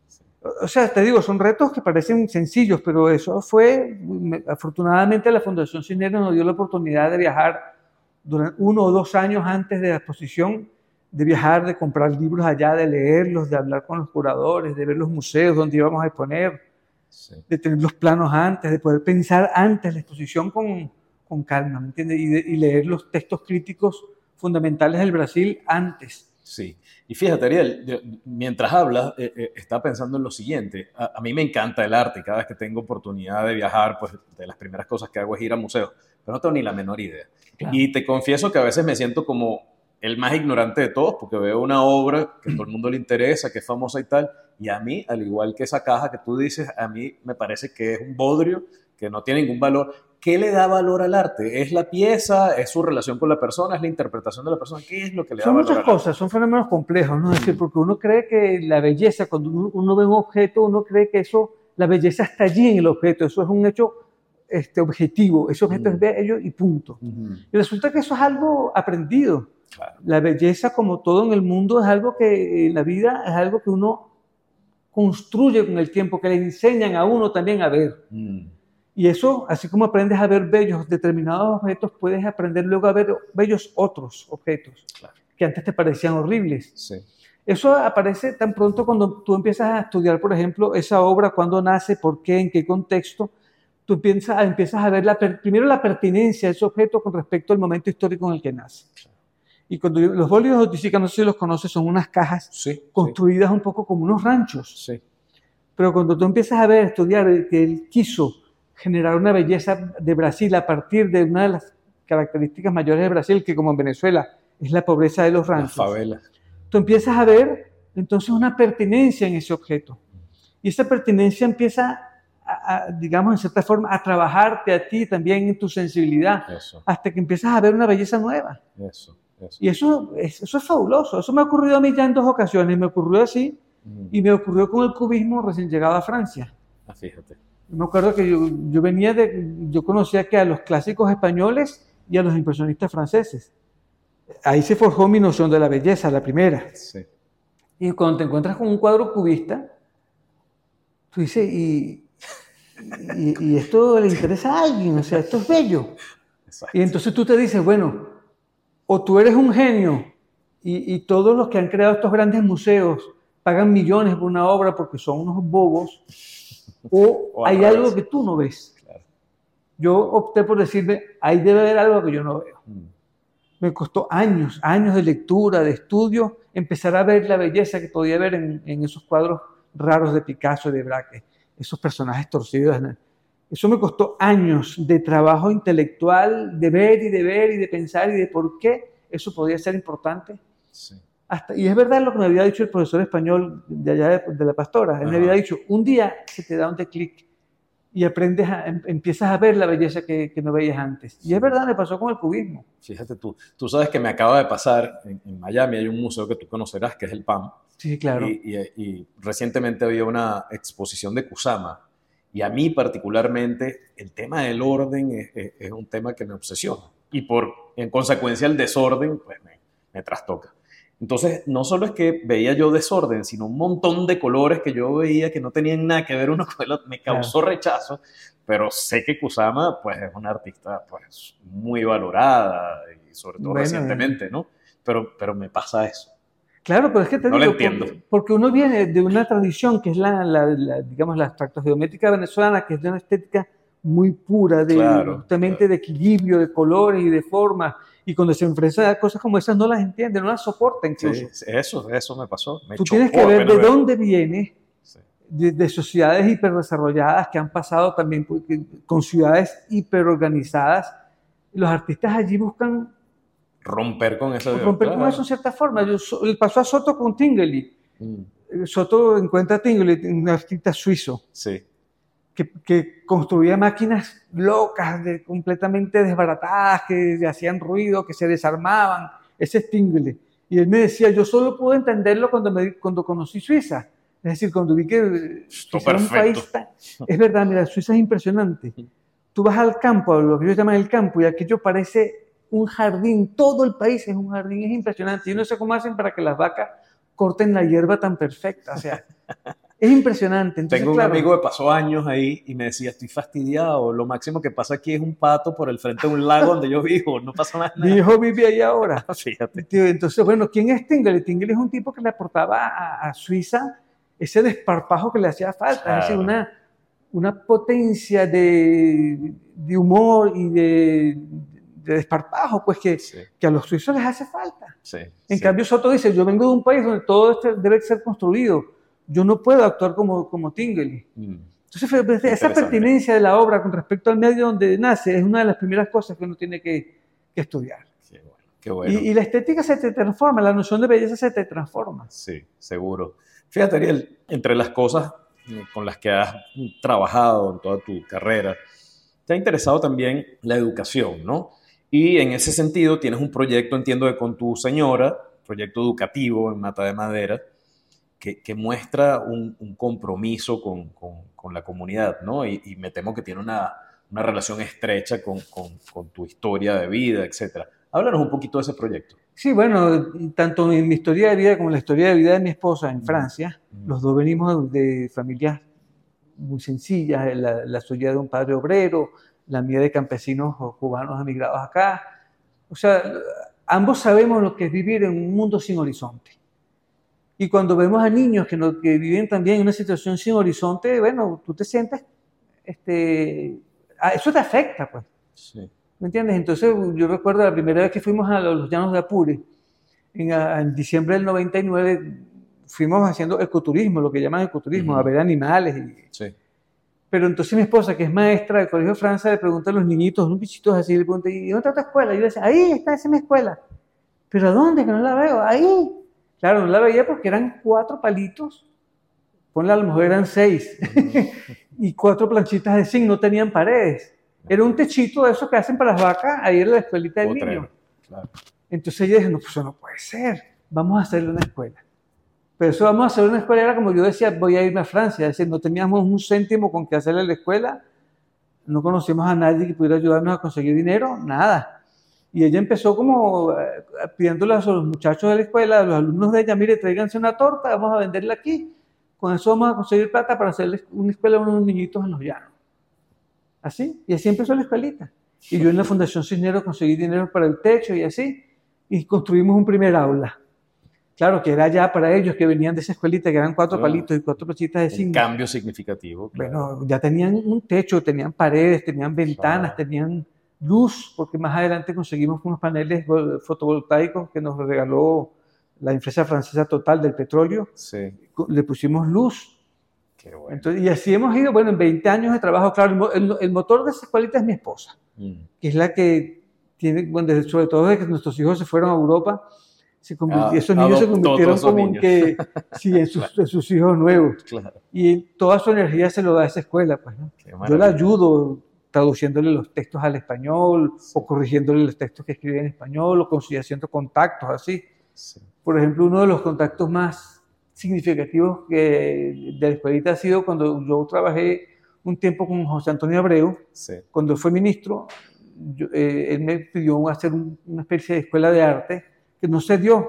O sea, te digo, son retos que parecen sencillos, pero eso fue, afortunadamente la Fundación Cisneros nos dio la oportunidad de viajar durante 1 o 2 años antes de la exposición, de viajar, de comprar libros allá, de leerlos, de hablar con los curadores, de ver los museos donde íbamos a exponer, Sí. de tener los planos antes, de poder pensar antes la exposición con calma, ¿me entiendes? Y leer los textos críticos fundamentales del Brasil antes. Sí, y fíjate, Ariel, mientras hablas, estaba pensando en lo siguiente. A mí me encanta el arte y cada vez que tengo oportunidad de viajar, pues de las primeras cosas que hago es ir a museos, pero no tengo ni la menor idea. Claro. Y te confieso que a veces me siento como el más ignorante de todos, porque veo una obra que a todo el mundo le interesa, que es famosa y tal, y a mí, al igual que esa caja que tú dices, a mí me parece que es un bodrio, que no tiene ningún valor. ¿Qué le da valor al arte? ¿Es la pieza? ¿Es su relación con la persona? ¿Es la interpretación de la persona? ¿Qué es lo que le da Son valor muchas al arte? cosas, son fenómenos complejos, ¿no? Es decir, porque uno cree que la belleza, cuando uno ve un objeto, uno cree que la belleza está allí en el objeto, eso es un hecho objetivo, ese objeto es bello y punto. Y resulta que eso es algo aprendido. Claro. La belleza, como todo en el mundo, es algo que en la vida es algo que uno construye con el tiempo, que le enseñan a uno también a ver. Y eso, así como aprendes a ver bellos determinados objetos, puedes aprender luego a ver bellos otros objetos, Claro. que antes te parecían horribles. Sí. Eso aparece tan pronto cuando tú empiezas a estudiar, por ejemplo, esa obra, cuándo nace, por qué, en qué contexto. Tú empiezas a ver primero la pertinencia de ese objeto con respecto al momento histórico en el que nace. Y cuando los bólidos de Oiticica, no sé si los conoces, son unas cajas construidas un poco como unos ranchos. Sí. Pero cuando tú empiezas a ver, estudiar que él quiso generar una belleza de Brasil a partir de una de las características mayores de Brasil, que como en Venezuela es la pobreza de los ranchos. Las favelas. Tú empiezas a ver entonces una pertinencia en ese objeto. Y esa pertinencia empieza digamos, en cierta forma, a trabajarte a ti también en tu sensibilidad, hasta que empiezas a ver una belleza nueva. Y eso es fabuloso. Eso me ha ocurrido a mí ya en 2 ocasiones. Me ocurrió así y me ocurrió con el cubismo recién llegado a Francia. Fíjate. Me acuerdo que yo conocía que a los clásicos españoles y a los impresionistas franceses. Ahí se forjó mi noción de la belleza, la primera. Sí. Y cuando te encuentras con un cuadro cubista, tú dices, y esto le interesa a alguien, o sea, esto es bello. Exacto. Y entonces tú te dices, bueno, o tú eres un genio y todos los que han creado estos grandes museos pagan millones por una obra porque son unos bobos, o hay algo que tú no ves. Claro. Yo opté por decirme, ahí debe haber algo que yo no veo. Me costó años de lectura, de estudio, empezar a ver la belleza que podía ver en esos cuadros raros de Picasso y de Braque, esos personajes torcidos. Eso me costó años de trabajo intelectual, de ver y de ver y de pensar y de por qué eso podía ser importante. Sí. Y es verdad lo que me había dicho el profesor español de allá de la Pastora. Él me había dicho, un día se te da un clic y empiezas a ver la belleza que no veías antes. Y es verdad, me pasó con el cubismo. Fíjate tú sabes que me acaba de pasar, en Miami hay un museo que tú conocerás, que es el PAM. Sí, claro. Y recientemente había una exposición de Kusama. Y a mí particularmente el tema del orden es un tema que me obsesiona. Y en consecuencia el desorden pues me trastoca. Entonces, no solo es que veía yo desorden, sino un montón de colores que yo veía que no tenían nada que ver uno con el otro. Me causó rechazo, pero sé que Kusama pues, es una artista pues, muy valorada, y sobre todo recientemente, ¿no? Pero me pasa eso. Claro, pero es que te no digo, lo entiendo. Porque uno viene de una tradición que es digamos, la abstractogeométrica venezolana, que es de una estética muy pura, justamente de equilibrio, de colores y de formas. Y cuando se enfrenta a cosas como esas, no las entiende, no las soporta incluso. Sí, eso me pasó. Tú tienes que ver de dónde viene, de sociedades hiperdesarrolladas que han pasado también con ciudades hiperorganizadas. Los artistas allí buscan romper con eso. Con eso en cierta forma. Le pasó a Soto con Tinguely. Soto encuentra a Tinguely, un artista suizo. Sí. que construía máquinas locas, completamente desbaratadas, que hacían ruido, que se desarmaban, ese Stingler. Y él me decía, yo solo pude entenderlo cuando conocí Suiza. Es decir, cuando vi que Suiza era un país tan... Es verdad, mira, Suiza es impresionante. Tú vas al campo, a lo que ellos llaman el campo, y aquello parece un jardín, todo el país es un jardín, es impresionante. Yo no sé cómo hacen para que las vacas corten la hierba tan perfecta, o sea, es impresionante. Entonces, tengo un amigo que pasó años ahí y me decía, estoy fastidiado, lo máximo que pasa aquí es un pato por el frente de un lago donde yo vivo, no pasa más nada. Mi hijo vive ahí ahora. Fíjate. Entonces, bueno, ¿quién es Stingler? Stingler es un tipo que le aportaba a Suiza ese desparpajo que le hacía falta, claro. Es decir, una potencia de humor y de desparpajo, pues que a los suizos les hace falta. En cambio, Soto dice, yo vengo de un país donde todo esto debe ser construido, yo no puedo actuar como Tinguely. Entonces, esa pertinencia de la obra con respecto al medio donde nace es una de las primeras cosas que uno tiene que estudiar. Qué bueno. Y la estética se te transforma, la noción de belleza se te transforma. Sí, seguro. Fíjate, Ariel, entre las cosas con las que has trabajado en toda tu carrera, te ha interesado también la educación, ¿no? Y en ese sentido tienes un proyecto, entiendo, que con tu señora, proyecto educativo en Mata de Madera, que muestra un compromiso con la comunidad, ¿no? Y me temo que tiene una relación estrecha con tu historia de vida, etc. Háblanos un poquito de ese proyecto. Sí, bueno, tanto en mi historia de vida como en la historia de vida de mi esposa en Francia, los dos venimos de familias muy sencillas, la suya de un padre obrero, la mía de campesinos o cubanos emigrados acá. O sea, ambos sabemos lo que es vivir en un mundo sin horizonte. Y cuando vemos a niños que viven también en una situación sin horizonte, bueno, tú te sientes, eso te afecta, pues. Sí. ¿Me entiendes? Entonces, yo recuerdo la primera vez que fuimos a los Llanos de Apure, en diciembre del 99, fuimos haciendo ecoturismo, lo que llaman ecoturismo, a ver animales. Sí. Pero entonces mi esposa, que es maestra del Colegio de Francia, le pregunta a los niñitos, unos bichitos así, le pregunta, ¿y dónde está tu escuela? Y yo le decía, ahí está, esa es mi escuela. ¿Pero a dónde? Que no la veo. Ahí. Claro, no la veía porque eran 4 palitos, ponle a lo mejor eran 6, y 4 planchitas de zinc, no tenían paredes. Era un techito de esos que hacen para las vacas, ahí era la escuelita del niño. Claro. Entonces ella dijo, no, pues eso no puede ser, vamos a hacerle una escuela. Pero eso vamos a hacer una escuela, era como yo decía, voy a irme a Francia, es decir, no teníamos un céntimo con que hacerle la escuela, no conocíamos a nadie que pudiera ayudarnos a conseguir dinero, nada. Y ella empezó como pidiéndole a los muchachos de la escuela, a los alumnos de ella, mire, tráiganse una torta, vamos a venderla aquí, con eso vamos a conseguir plata para hacerles una escuela a unos niñitos en los llanos. Así, y así empezó la escuelita. Y yo en la Fundación Cisneros conseguí dinero para el techo y así, y construimos un primer aula. Claro, que era ya para ellos que venían de esa escuelita, que eran 4 palitos y 4 planchitas de zinc. Un cambio significativo. Claro. Bueno, ya tenían un techo, tenían paredes, tenían ventanas, tenían luz, porque más adelante conseguimos unos paneles fotovoltaicos que nos regaló la empresa francesa Total del petróleo. Sí. Le pusimos luz. Qué bueno. Entonces, y así hemos ido, bueno, en 20 años de trabajo. Claro, el motor de esa escuelita es mi esposa, que es la que tiene, bueno, sobre todo desde que nuestros hijos se fueron a Europa, esos niños se convirtieron como en que, sí, en sus hijos nuevos. Claro. Y toda su energía se lo da a esa escuela, pues, ¿no? Yo la ayudo traduciéndole los textos al español, o corrigiéndole los textos que escribe en español, o haciendo contactos así. Sí. Por ejemplo, uno de los contactos más significativos de la escuelita ha sido cuando yo trabajé un tiempo con José Antonio Abreu, cuando fue ministro, él me pidió hacer una especie de escuela de arte que no se dio.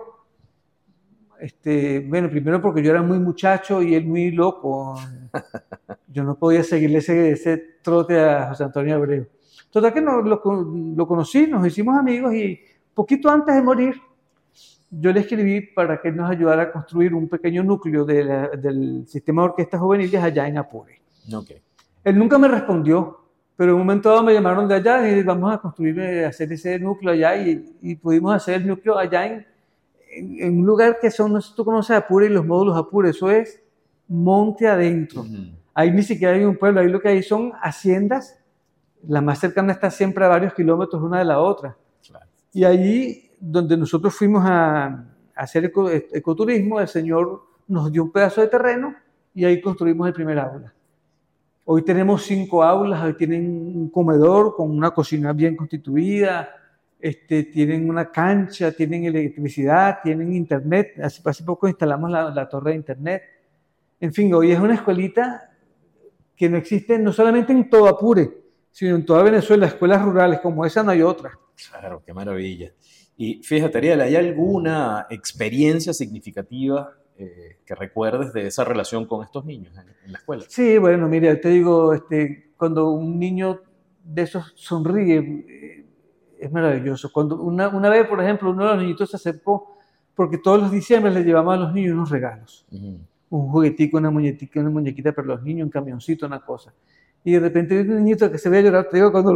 Bueno, primero porque yo era muy muchacho y él muy loco. Yo no podía seguirle ese trote a José Antonio Abreu. Total que lo conocí, nos hicimos amigos y poquito antes de morir, yo le escribí para que él nos ayudara a construir un pequeño núcleo del sistema de orquestas juveniles allá en Apure. Okay. Él nunca me respondió, pero en un momento dado me llamaron de allá y vamos a hacer ese núcleo allá y pudimos hacer el núcleo allá en un lugar que no sé si tú conoces Apure y los módulos Apure, eso es monte adentro. Ahí ni siquiera hay un pueblo, ahí lo que hay son haciendas, la más cercana está siempre a varios kilómetros una de la otra. Claro. Y allí donde nosotros fuimos a hacer ecoturismo, el señor nos dio un pedazo de terreno y ahí construimos el primer aula. Hoy tenemos 5 aulas, hoy tienen un comedor con una cocina bien constituida, tienen una cancha, tienen electricidad, tienen internet. Hace poco instalamos la torre de internet. En fin, hoy es una escuelita que no existe no solamente en todo Apure, sino en toda Venezuela, escuelas rurales como esa no hay otra. Claro, qué maravilla. Y fíjate, Ariel, ¿hay alguna experiencia significativa que recuerdes de esa relación con estos niños en la escuela? Sí, bueno, mira, te digo, cuando un niño de esos sonríe, es maravilloso. Cuando una vez, por ejemplo, uno de los niñitos se acercó, porque todos los diciembre le llevamos a los niños unos regalos. Un juguetico, una muñequita para los niños, un camioncito, una cosa. Y de repente viene un niñito que se ve a llorar, te digo, cuando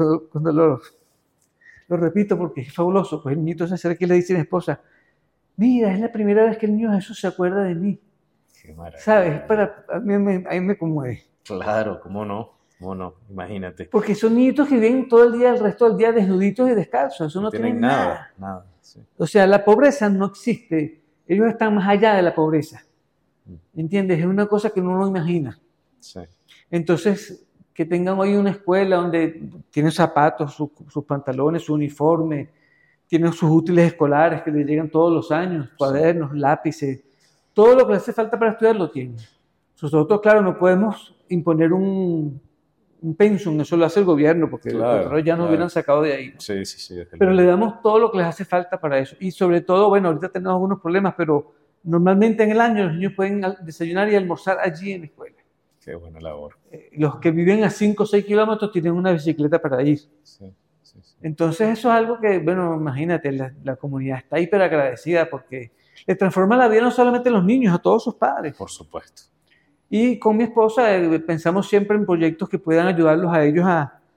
lo repito porque es fabuloso, pues el niñito se acerca y le dice a mi esposa, mira, es la primera vez que el niño Jesús se acuerda de mí. Qué maravilla. ¿Sabes? A mí me conmueve. Claro, cómo no, imagínate. Porque son niñitos que viven todo el día, el resto del día desnuditos y descalzos, eso no tienen nada. Sí. O sea, la pobreza no existe, ellos están más allá de la pobreza. ¿Entiendes? Es una cosa que uno no imagina. Sí. Entonces, que tengan hoy una escuela donde tienen zapatos, sus pantalones, su uniforme, tienen sus útiles escolares que les llegan todos los años, cuadernos, lápices, todo lo que les hace falta para estudiar lo tienen. Nosotros, claro, no podemos imponer un pensum, eso lo hace el gobierno, porque los ya nos hubieran sacado de ahí, ¿no? Sí. Pero le damos todo lo que les hace falta para eso. Y sobre todo, bueno, ahorita tenemos algunos problemas, pero normalmente en el año los niños pueden desayunar y almorzar allí en la escuela. Qué buena labor. Los que viven a 5 o 6 kilómetros tienen una bicicleta para ir. Sí. Entonces eso es algo que, bueno, imagínate, la comunidad está hiper agradecida porque le transforma la vida no solamente a los niños, a todos sus padres. Por supuesto. Y con mi esposa pensamos siempre en proyectos que puedan ayudarlos a ellos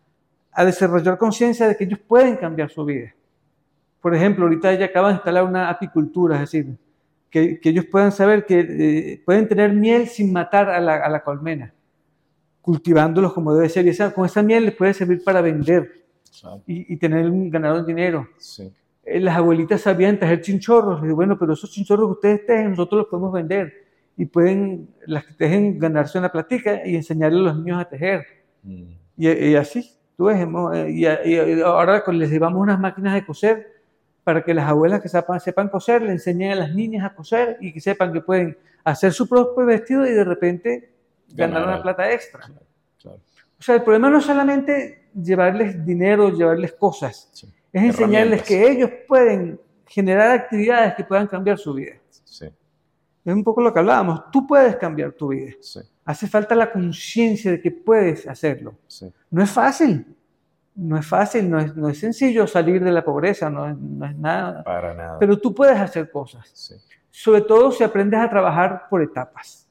a desarrollar conciencia de que ellos pueden cambiar su vida. Por ejemplo, ahorita ella acaba de instalar una apicultura, es decir, que ellos puedan saber que pueden tener miel sin matar a la colmena, cultivándolos como debe ser. Y con esa miel les puede servir para vender y tener ganado dinero. Sí. Las abuelitas sabían tejer chinchorros. Les digo, bueno, pero esos chinchorros que ustedes tejen, nosotros los podemos vender. Y pueden, las que tejen, ganarse una platica y enseñarle a los niños a tejer. Y así, tú ves, y ahora les llevamos unas máquinas de coser para que las abuelas que sepan coser le enseñen a las niñas a coser y que sepan que pueden hacer su propio vestido y de repente ganar una plata extra. Claro. O sea, el problema no es solamente llevarles dinero, llevarles cosas, es enseñarles que ellos pueden generar actividades que puedan cambiar su vida. Sí. Es un poco lo que hablábamos, tú puedes cambiar tu vida. Sí. Hace falta la conciencia de que puedes hacerlo. Sí. No es fácil. No es sencillo salir de la pobreza, no es nada. Para nada. Pero tú puedes hacer cosas. Sí. Sobre todo si aprendes a trabajar por etapas.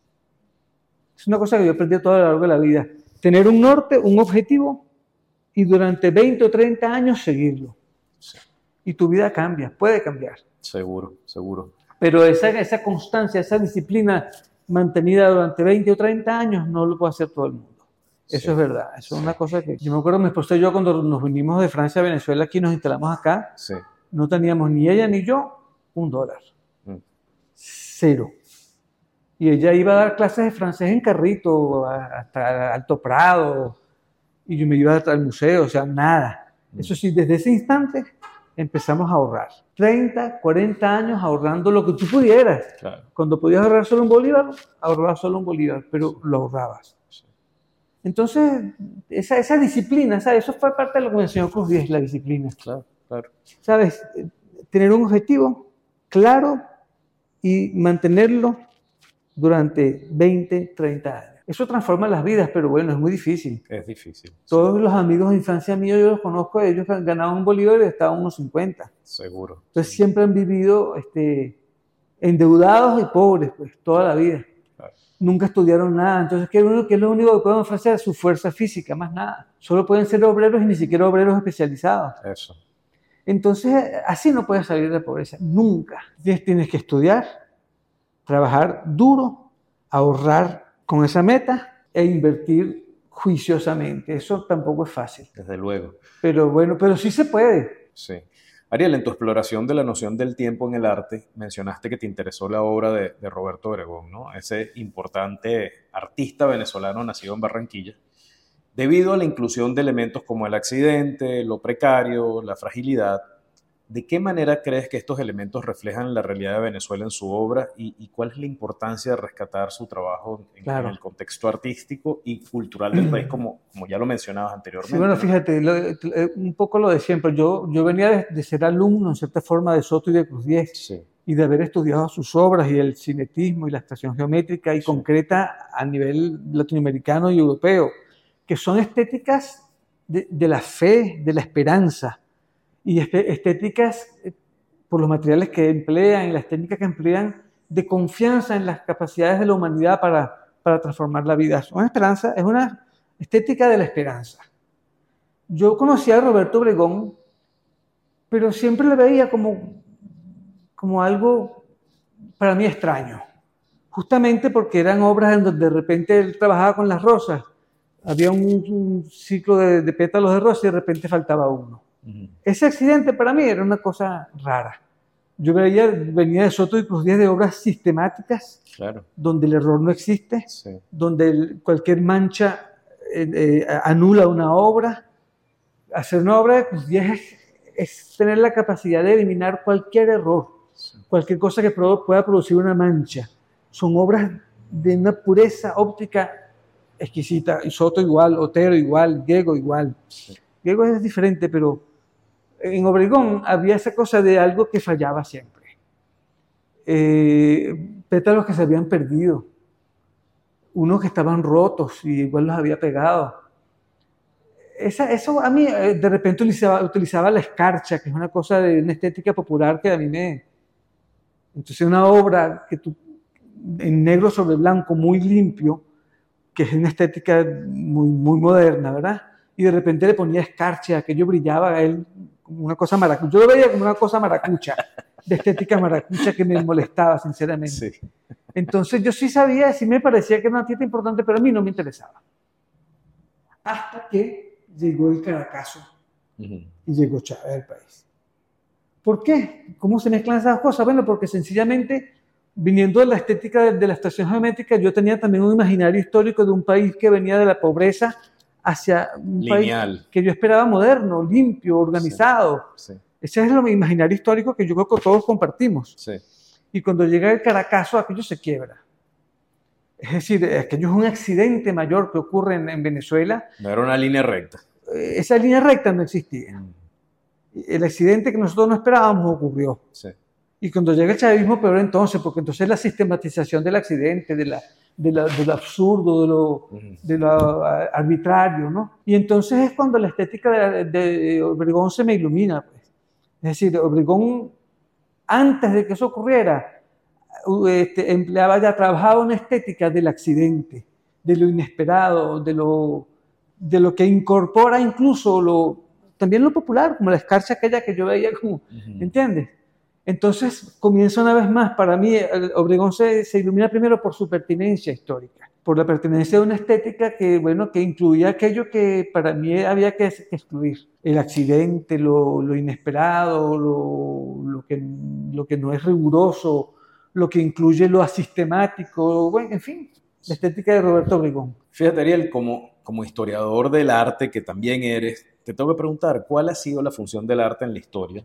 Es una cosa que yo aprendí a todo lo largo de la vida. Tener un norte, un objetivo, y durante 20 o 30 años seguirlo. Sí. Y tu vida cambia, puede cambiar. Seguro. Pero esa constancia, esa disciplina mantenida durante 20 o 30 años no lo puede hacer todo el mundo. Eso es verdad, eso es una cosa que... Yo me acuerdo, mi esposa y yo cuando nos vinimos de Francia a Venezuela, aquí nos instalamos acá, no teníamos ni ella ni yo $1. 0. Y ella iba a dar clases de francés en carrito, hasta Alto Prado, y yo me iba al museo, o sea, nada. Eso sí, desde ese instante empezamos a ahorrar. 30, 40 años ahorrando lo que tú pudieras. Claro. Cuando podías ahorrar solo un bolívar, ahorrabas solo un bolívar, pero lo ahorrabas. Entonces, esa disciplina, ¿sabes? Eso fue parte de lo que me enseñó Cruz 10, la disciplina. Claro. ¿Sabes? Tener un objetivo claro y mantenerlo durante 20, 30 años. Eso transforma las vidas, pero bueno, es muy difícil. Es difícil. Todos los amigos de infancia míos, yo los conozco, ellos ganaban un bolívar y estaban unos 50. Seguro. Entonces siempre han vivido endeudados y pobres, pues, toda la vida. Nunca estudiaron nada. Entonces, ¿qué es lo único que pueden ofrecer? Su fuerza física, más nada. Solo pueden ser obreros y ni siquiera obreros especializados. Eso. Entonces, así no puedes salir de la pobreza. Nunca. Tienes que estudiar, trabajar duro, ahorrar con esa meta e invertir juiciosamente. Eso tampoco es fácil. Desde luego. Pero bueno, pero sí se puede. Sí. Ariel, en tu exploración de la noción del tiempo en el arte, mencionaste que te interesó la obra de Roberto Obregón, ¿no? Ese importante artista venezolano nacido en Barranquilla, debido a la inclusión de elementos como el accidente, lo precario, la fragilidad. ¿De qué manera crees que estos elementos reflejan la realidad de Venezuela en su obra y cuál es la importancia de rescatar su trabajo en el contexto artístico y cultural del país, como ya lo mencionabas anteriormente? Sí, bueno, fíjate, un poco lo de siempre. Yo venía de ser alumno, en cierta forma, de Soto y de Cruz Diez, sí, y de haber estudiado sus obras y el cinetismo y la abstracción geométrica y sí, concreta a nivel latinoamericano y europeo, que son estéticas de la fe, de la esperanza, y estéticas por los materiales que emplean y las técnicas que emplean de confianza en las capacidades de la humanidad para transformar la vida. Es una estética de la esperanza. Yo conocí a Roberto Obregón, pero siempre le veía como algo para mí extraño, justamente porque eran obras en donde de repente él trabajaba con las rosas, había un ciclo de pétalos de rosa y de repente faltaba uno. Ese accidente para mí era una cosa rara. Yo venía de Soto y Cruz Diez, de obras sistemáticas, claro, donde el error no existe, sí, donde cualquier mancha anula una obra. Hacer una obra de Cruz Diez es tener la capacidad de eliminar cualquier error, sí, cualquier cosa que pueda producir una mancha. Son obras de una pureza óptica exquisita. Y Soto igual, Otero igual, Diego igual. sí. Diego es diferente, pero en Obregón había esa cosa de algo que fallaba siempre. Pétalos que se habían perdido, unos que estaban rotos y igual los había pegado. Eso a mí de repente utilizaba la escarcha, que es una cosa de una estética popular que a mí me... Entonces una obra en negro sobre blanco, muy limpio, que es una estética muy, muy moderna, ¿verdad? Y de repente le ponía escarcha, aquello brillaba a él como una cosa maracucha. Yo lo veía como una cosa maracucha, de estética maracucha que me molestaba, sinceramente. Sí. Entonces yo sí me parecía que era una artista importante, pero a mí no me interesaba. Hasta que llegó el Caracazo y llegó Chávez al país. ¿Por qué? ¿Cómo se mezclan esas cosas? Bueno, porque sencillamente, viniendo de la estética de la abstracción geométrica, yo tenía también un imaginario histórico de un país que venía de la pobreza hacia un lineal, país que yo esperaba moderno, limpio, organizado. Sí, sí. Ese es el imaginario histórico que yo creo que todos compartimos. Sí. Y cuando llega el Caracazo, aquello se quiebra. Es decir, aquello es un accidente mayor que ocurre en Venezuela. No era una línea recta. Esa línea recta no existía. El accidente que nosotros no esperábamos ocurrió. Sí. Y cuando llega el chavismo, peor entonces, porque entonces la sistematización del accidente, de lo absurdo, de lo arbitrario, ¿no? Y entonces es cuando la estética de Obregón se me ilumina, pues. Es decir, Obregón, antes de que eso ocurriera, trabajaba una estética del accidente, de lo inesperado, de lo que incorpora incluso también lo popular, como la escarcha aquella que yo veía, ¿entiendes? Entonces comienza una vez más, para mí, Obregón se ilumina primero por su pertinencia histórica, por la pertinencia de una estética que incluía aquello que para mí había que excluir, el accidente, lo inesperado, lo que no es riguroso, lo que incluye lo asistemático, bueno, en fin, la estética de Roberto Obregón. Fíjate, Ariel, como historiador del arte que también eres, te tengo que preguntar, ¿cuál ha sido la función del arte en la historia?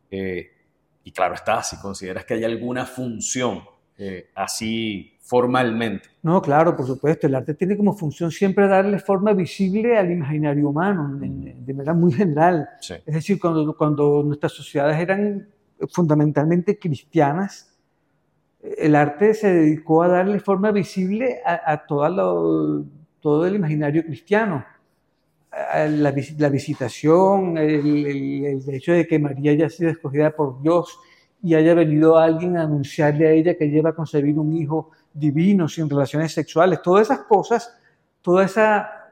Y claro está, si consideras que hay alguna función así formalmente. No, claro, por supuesto, el arte tiene como función siempre darle forma visible al imaginario humano, de manera muy general. Sí. Es decir, cuando nuestras sociedades eran fundamentalmente cristianas, el arte se dedicó a darle forma visible a todo el imaginario cristiano. La visitación, el hecho de que María haya sido escogida por Dios y haya venido alguien a anunciarle a ella que ella iba a concebir un hijo divino, sin relaciones sexuales, todas esas cosas, toda esa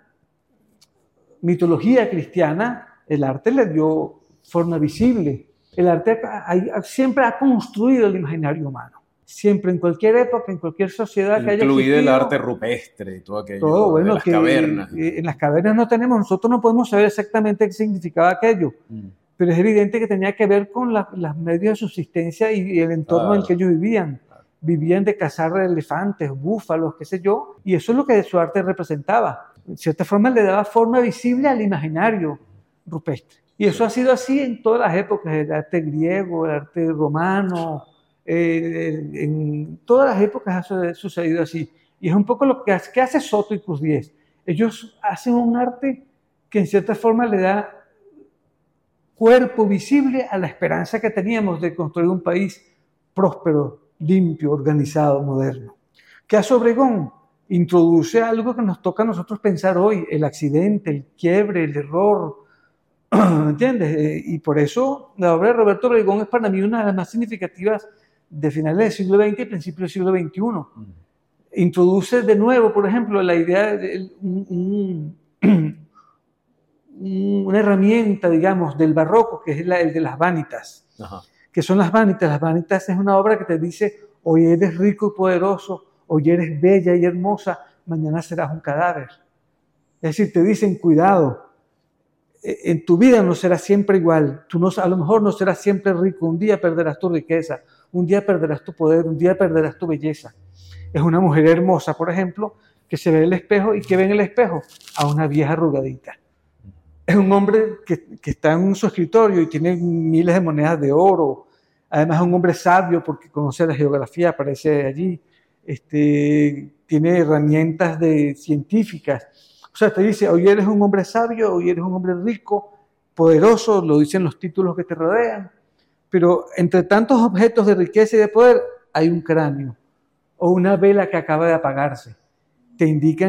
mitología cristiana, el arte le dio forma visible. El arte siempre ha construido el imaginario humano. Siempre, en cualquier época, en cualquier sociedad que haya existido. Incluido el arte rupestre y todo aquello, todo, bueno, de las cavernas. En las cavernas nosotros no podemos saber exactamente qué significaba aquello, pero es evidente que tenía que ver con las medios de subsistencia y el entorno en el que ellos vivían. Vivían de cazar elefantes, búfalos, qué sé yo, y eso es lo que su arte representaba. En cierta forma le daba forma visible al imaginario rupestre. Y eso ha sido así en todas las épocas, el arte griego, el arte romano, en todas las épocas ha sucedido así. Y es un poco lo que hace Soto y Cruz Diez. Ellos hacen un arte que en cierta forma le da cuerpo visible a la esperanza que teníamos de construir un país próspero, limpio, organizado, moderno. ¿Qué hace Obregón? Introduce algo que nos toca a nosotros pensar hoy, el accidente, el quiebre, el error, ¿me entiendes? Y por eso la obra de Roberto Obregón es para mí una de las más significativas de finales del siglo XX y principios del siglo XXI. Introduce de nuevo, por ejemplo, la idea de una herramienta, digamos, del barroco, que es el de las vanitas. Ajá. ¿Qué son las vanitas? Las vanitas es una obra que te dice, hoy eres rico y poderoso, hoy eres bella y hermosa, mañana serás un cadáver. Es decir, te dicen, cuidado, en tu vida no serás siempre igual, tú no, a lo mejor no serás siempre rico, un día perderás tu riqueza, un día perderás tu poder, un día perderás tu belleza. Es una mujer hermosa, por ejemplo, que se ve en el espejo y que ve en el espejo a una vieja arrugadita. Es un hombre que está en su escritorio y tiene miles de monedas de oro. Además es un hombre sabio porque conoce la geografía, aparece allí. Tiene herramientas científicas. O sea, te dice, hoy eres un hombre sabio, hoy eres un hombre rico, poderoso, lo dicen los títulos que te rodean. Pero entre tantos objetos de riqueza y de poder hay un cráneo o una vela que acaba de apagarse. Te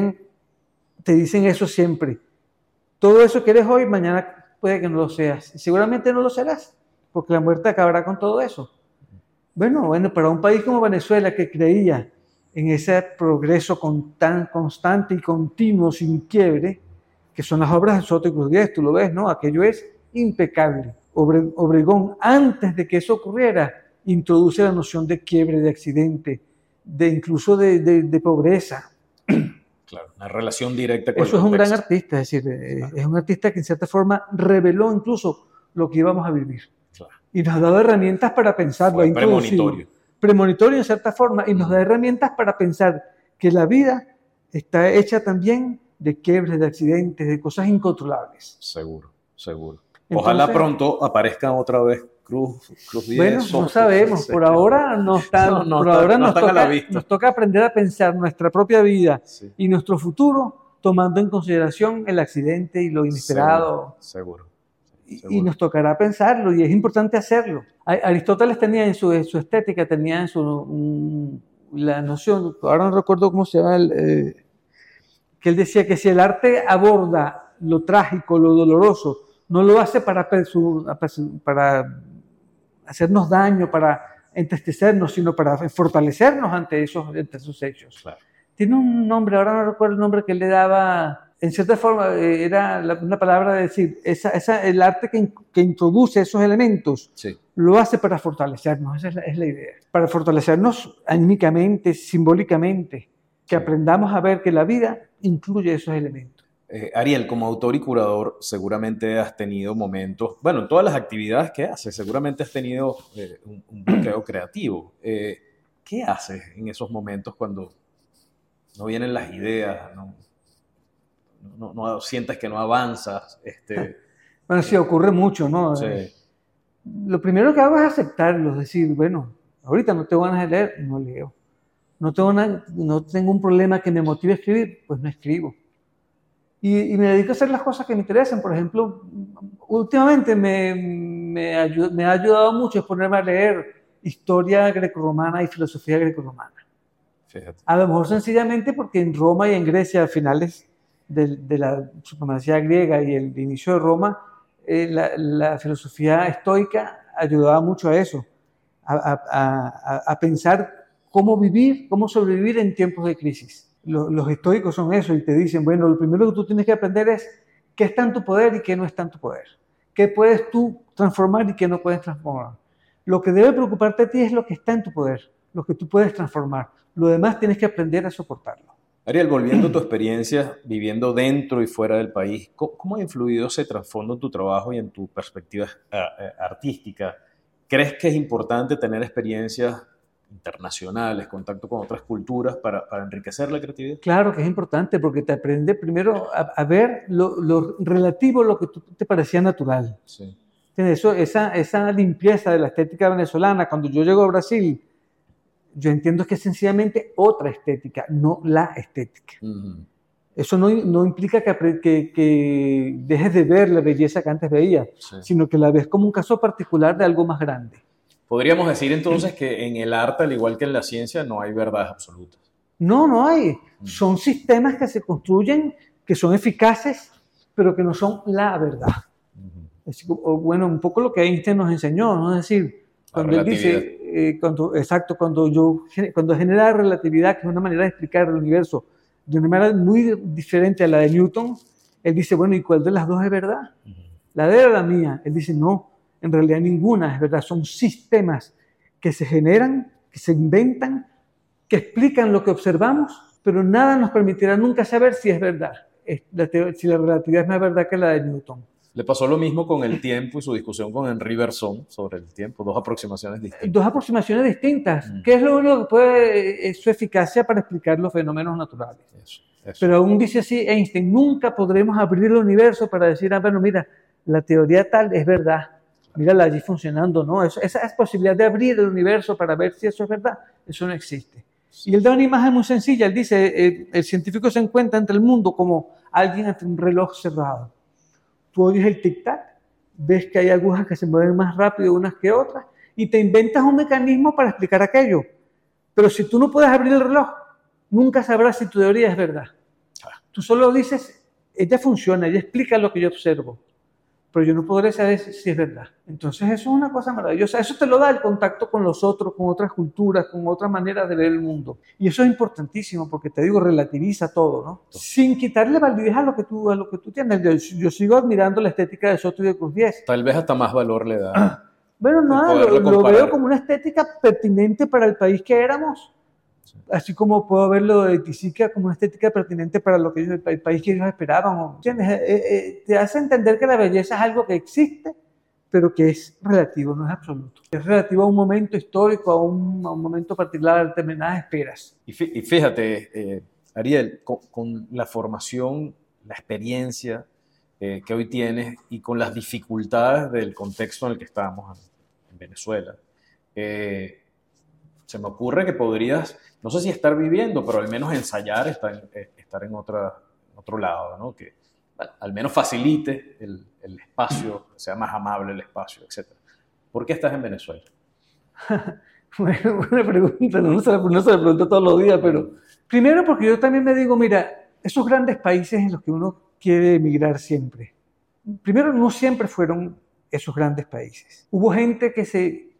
dicen eso siempre. Todo eso que eres hoy, mañana puede que no lo seas. Y seguramente no lo serás, porque la muerte acabará con todo eso. Bueno, para un país como Venezuela, que creía en ese progreso tan constante y continuo, sin quiebre, que son las obras de Soto y Cruz Diez, tú lo ves, ¿no? Aquello es impecable. Obregón, antes de que eso ocurriera, introduce la noción de quiebre, de accidente, incluso de pobreza. Claro, una relación directa con eso. Es un gran artista, es decir, claro. Es un artista que en cierta forma reveló incluso lo que íbamos a vivir. Claro. Y nos ha dado herramientas para pensarlo. Fue premonitorio. Premonitorio en cierta forma, y nos da herramientas para pensar que la vida está hecha también de quiebres, de accidentes, de cosas incontrolables. Seguro, seguro. Ojalá pronto aparezcan otra vez Cruz Diez. Bueno, no sabemos, por ahora nos toca aprender a pensar nuestra propia vida y nuestro futuro tomando en consideración el accidente y lo inesperado. Seguro. Y nos tocará pensarlo y es importante hacerlo. Aristóteles tenía en su estética, tenía en la noción, ahora no recuerdo cómo se llama, que él decía que si el arte aborda lo trágico, lo doloroso, no lo hace para hacernos daño, para entristecernos, sino para fortalecernos ante esos hechos. Claro. Tiene un nombre, ahora no recuerdo el nombre que él le daba, en cierta forma era una palabra de decir, el arte que introduce esos elementos, lo hace para fortalecernos, esa es la idea, para fortalecernos anímicamente, simbólicamente, que aprendamos a ver que la vida incluye esos elementos. Ariel, como autor y curador, seguramente has tenido momentos, bueno, en todas las actividades que haces, seguramente has tenido un bloqueo creativo. ¿Qué haces en esos momentos cuando no vienen las ideas, no sientes que no avanzas? Bueno, sí, ocurre mucho, ¿no? Sí. Lo primero que hago es aceptarlo, es decir, bueno, ahorita no tengo ganas de leer, no leo. No tengo un problema que me motive a escribir, pues no escribo. Y me dedico a hacer las cosas que me interesan. Por ejemplo, últimamente me ha ayudado mucho ponerme a leer historia grecorromana y filosofía grecorromana. Fíjate. A lo mejor sencillamente porque en Roma y en Grecia, a finales de la supremacía griega y el inicio de Roma, la filosofía estoica ayudaba mucho a eso, a pensar cómo vivir, cómo sobrevivir en tiempos de crisis. Los estoicos son eso y te dicen, bueno, lo primero que tú tienes que aprender es qué está en tu poder y qué no está en tu poder. ¿Qué puedes tú transformar y qué no puedes transformar? Lo que debe preocuparte a ti es lo que está en tu poder, lo que tú puedes transformar. Lo demás tienes que aprender a soportarlo. Ariel, volviendo a tu experiencia viviendo dentro y fuera del país, ¿cómo ha influido ese trasfondo en tu trabajo y en tu perspectiva artística? ¿Crees que es importante tener experiencias internacionales, contacto con otras culturas para enriquecer la creatividad? Claro que es importante porque te aprende primero a ver lo relativo a lo que te parecía natural. Sí. Esa limpieza de la estética venezolana, cuando yo llego a Brasil, yo entiendo que es sencillamente otra estética, no la estética. Uh-huh. Eso no implica que dejes de ver la belleza que antes veías, Sí. sino que la ves como un caso particular de algo más grande. Podríamos decir entonces que en el arte, al igual que en la ciencia, no hay verdades absolutas. No hay. Son sistemas que se construyen, que son eficaces, pero que no son la verdad. Uh-huh. Bueno, un poco lo que Einstein nos enseñó, ¿no? Es decir, cuando él dice, cuando genera relatividad, que es una manera de explicar el universo de una manera muy diferente a la de Newton, él dice, bueno, ¿y cuál de las dos es verdad? Uh-huh. La de él o la mía. Él dice, no, en realidad ninguna es verdad. Son sistemas que se generan, que se inventan, que explican lo que observamos, pero nada nos permitirá nunca saber si es verdad, si la relatividad es más verdad que la de Newton. Le pasó lo mismo con el tiempo y su discusión con Henri Bergson sobre el tiempo, dos aproximaciones distintas. Dos aproximaciones distintas. ¿Qué es lo único que puede su eficacia para explicar los fenómenos naturales? Eso. Pero aún dice así Einstein, nunca podremos abrir el universo para decir, bueno, mira, la teoría tal es verdad, mírala allí funcionando, ¿no? Esa posibilidad de abrir el universo para ver si eso es verdad, eso no existe. Y él da una imagen muy sencilla, él dice, el científico se encuentra ante el mundo como alguien ante un reloj cerrado. Tú oyes el tic-tac, ves que hay agujas que se mueven más rápido unas que otras y te inventas un mecanismo para explicar aquello. Pero si tú no puedes abrir el reloj, nunca sabrás si tu teoría es verdad. Tú solo dices, ella funciona, ella explica lo que yo observo, pero yo no podré saber si es verdad. Entonces eso es una cosa maravillosa. Eso te lo da el contacto con los otros, con otras culturas, con otras maneras de ver el mundo. Y eso es importantísimo porque, te digo, relativiza todo, ¿no? Sin quitarle validez a lo que tú tienes. Yo sigo admirando la estética de Soto y de Cruz Diez. Tal vez hasta más valor le da. Bueno, nada, lo veo como una estética pertinente para el país que éramos. Así como puedo verlo de Tizica como una estética pertinente para lo que el país que ellos esperaban. ¿Entiendes? Te hace entender que la belleza es algo que existe, pero que es relativo, no es absoluto. Es relativo a un momento histórico, a un momento particular, a determinadas esperas. Y fíjate, Ariel, con la formación, la experiencia que hoy tienes y con las dificultades del contexto en el que estamos en Venezuela, se me ocurre que podrías, no sé si estar viviendo, pero al menos ensayar, estar en otro lado, ¿no? Que al menos facilite el espacio, sea más amable el espacio, etc. ¿Por qué estás en Venezuela? Bueno, buena pregunta, no se la pregunto todos los días, pero primero porque yo también me digo, mira, esos grandes países en los que uno quiere emigrar siempre, primero no siempre fueron esos grandes países. Hubo gente que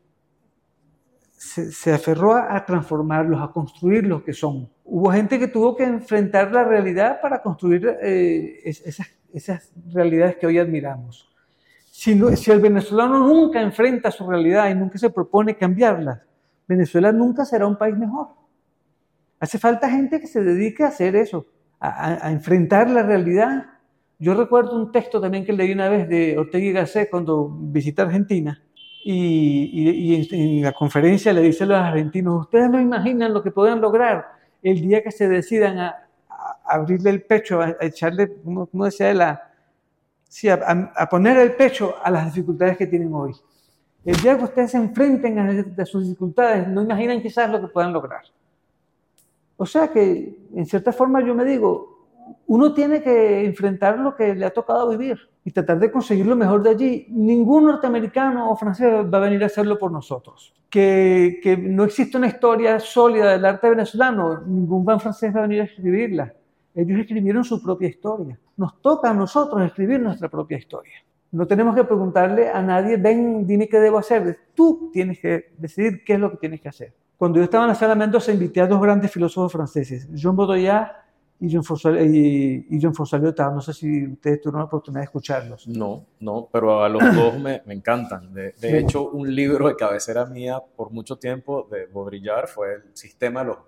se aferró a transformarlos, a construir los que son. Hubo gente que tuvo que enfrentar la realidad para construir esas realidades que hoy admiramos. Si el venezolano nunca enfrenta su realidad y nunca se propone cambiarla, Venezuela nunca será un país mejor. Hace falta gente que se dedique a hacer eso, a enfrentar la realidad. Yo recuerdo un texto también que leí una vez de Ortega y Gasset cuando visité Argentina, y en la conferencia le dice a los argentinos, ustedes no imaginan lo que pueden lograr el día que se decidan a abrirle el pecho, a echarle, como decía él, a poner el pecho a las dificultades que tienen hoy. El día que ustedes se enfrenten a sus dificultades, no imaginan quizás lo que puedan lograr. O sea que, en cierta forma, yo me digo, uno tiene que enfrentar lo que le ha tocado vivir y tratar de conseguir lo mejor de allí. Ningún norteamericano o francés va a venir a hacerlo por nosotros. Que no existe una historia sólida del arte venezolano, ningún buen francés va a venir a escribirla. Ellos escribieron su propia historia. Nos toca a nosotros escribir nuestra propia historia. No tenemos que preguntarle a nadie, ven, dime qué debo hacer. Tú tienes que decidir qué es lo que tienes que hacer. Cuando yo estaba en la sala Mendoza, invité a dos grandes filósofos franceses, Jean Baudrillard y Jean-François Lyotard. No sé si ustedes tuvieron la oportunidad de escucharlos. No, pero a los dos me encantan. De hecho, un libro de cabecera mía por mucho tiempo de Baudrillard fue El sistema de los objetos.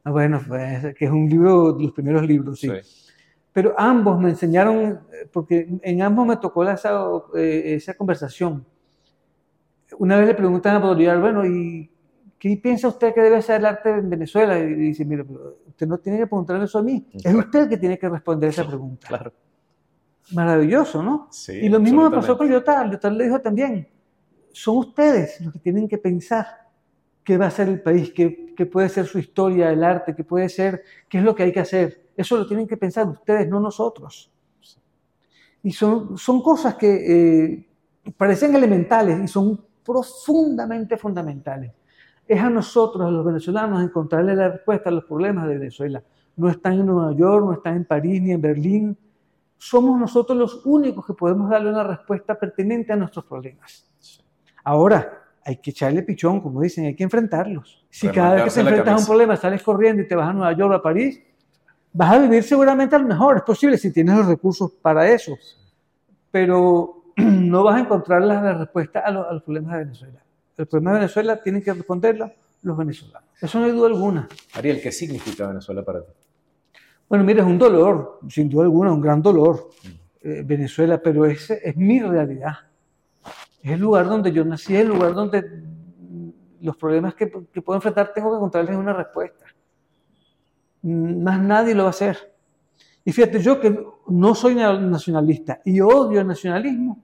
Bueno, pues, que es un libro de los primeros libros, sí. Pero ambos me enseñaron, porque en ambos me tocó esa conversación. Una vez le preguntan a Baudrillard, bueno, ¿y qué piensa usted que debe ser el arte en Venezuela? Y dice, mire, usted no tiene que preguntarme eso a mí, es usted que tiene que responder esa pregunta. Claro. Maravilloso, ¿no? Sí, y lo mismo me pasó con Lyotard. Lyotard le dijo también, son ustedes los que tienen que pensar qué va a ser el país, qué puede ser su historia, el arte, qué puede ser, qué es lo que hay que hacer. Eso lo tienen que pensar ustedes, no nosotros. Y son cosas que parecen elementales y son profundamente fundamentales. Es a nosotros, a los venezolanos, encontrarle la respuesta a los problemas de Venezuela. No están en Nueva York, no están en París ni en Berlín. Somos nosotros los únicos que podemos darle una respuesta pertinente a nuestros problemas. Ahora, hay que echarle pichón, como dicen, hay que enfrentarlos. Si cada vez que te enfrentas a un problema sales corriendo y te vas a Nueva York o a París, vas a vivir seguramente a lo mejor, es posible si tienes los recursos para eso, pero no vas a encontrar la respuesta a los problemas de Venezuela. El problema de Venezuela tienen que responderlo los venezolanos. Eso no hay duda alguna. Ariel, ¿qué significa Venezuela para ti? Bueno, mira, es un dolor, sin duda alguna, un gran dolor, Venezuela, pero es mi realidad. Es el lugar donde yo nací, es el lugar donde los problemas que puedo enfrentar tengo que encontrarles una respuesta. Más nadie lo va a hacer. Y fíjate, yo que no soy nacionalista y odio el nacionalismo,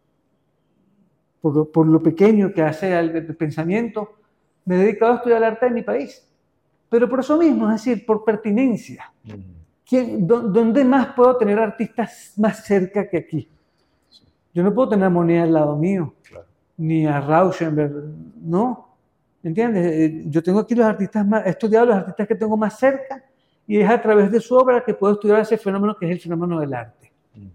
por lo pequeño que hace el pensamiento, me he dedicado a estudiar el arte de mi país. Pero por eso mismo, es decir, por pertinencia. ¿Dónde más puedo tener artistas más cerca que aquí? Yo no puedo tener a Monet al lado mío, claro, ni a Rauschenberg, no. ¿Entiendes? Yo tengo aquí los artistas más, he estudiado los artistas que tengo más cerca y es a través de su obra que puedo estudiar ese fenómeno que es el fenómeno del arte.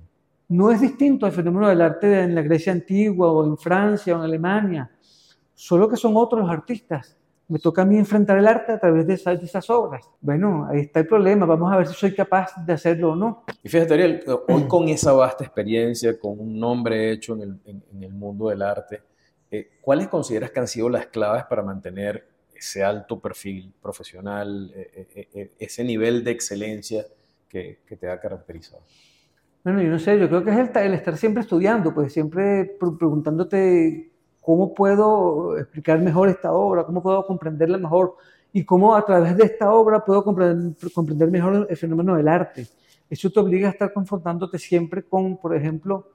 No es distinto al fenómeno del arte en la Grecia antigua o en Francia o en Alemania, solo que son otros los artistas. Me toca a mí enfrentar el arte a través de esas obras. Bueno, ahí está el problema. Vamos a ver si soy capaz de hacerlo o no. Y fíjate, Ariel, hoy con esa vasta experiencia, con un nombre hecho en el mundo del arte, ¿cuáles consideras que han sido las claves para mantener ese alto perfil profesional, ese nivel de excelencia que te ha caracterizado? Bueno, yo no sé, yo creo que es el estar siempre estudiando, pues siempre preguntándote cómo puedo explicar mejor esta obra, cómo puedo comprenderla mejor y cómo a través de esta obra puedo comprender mejor el fenómeno del arte. Eso te obliga a estar confrontándote siempre con, por ejemplo,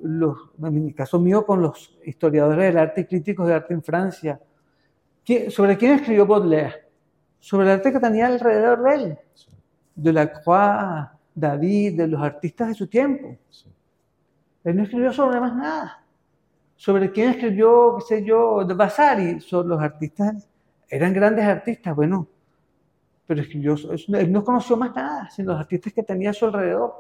en mi caso mío, con los historiadores del arte y críticos de arte en Francia. ¿Sobre quién escribió Baudelaire? Sobre el arte que tenía alrededor de él. Delacroix, David, de los artistas de su tiempo. Él no escribió sobre más nada. ¿Sobre quién escribió, qué sé yo, de Vasari? Sobre los artistas, eran grandes artistas, bueno, pero él no conoció más nada, sino los artistas que tenía a su alrededor.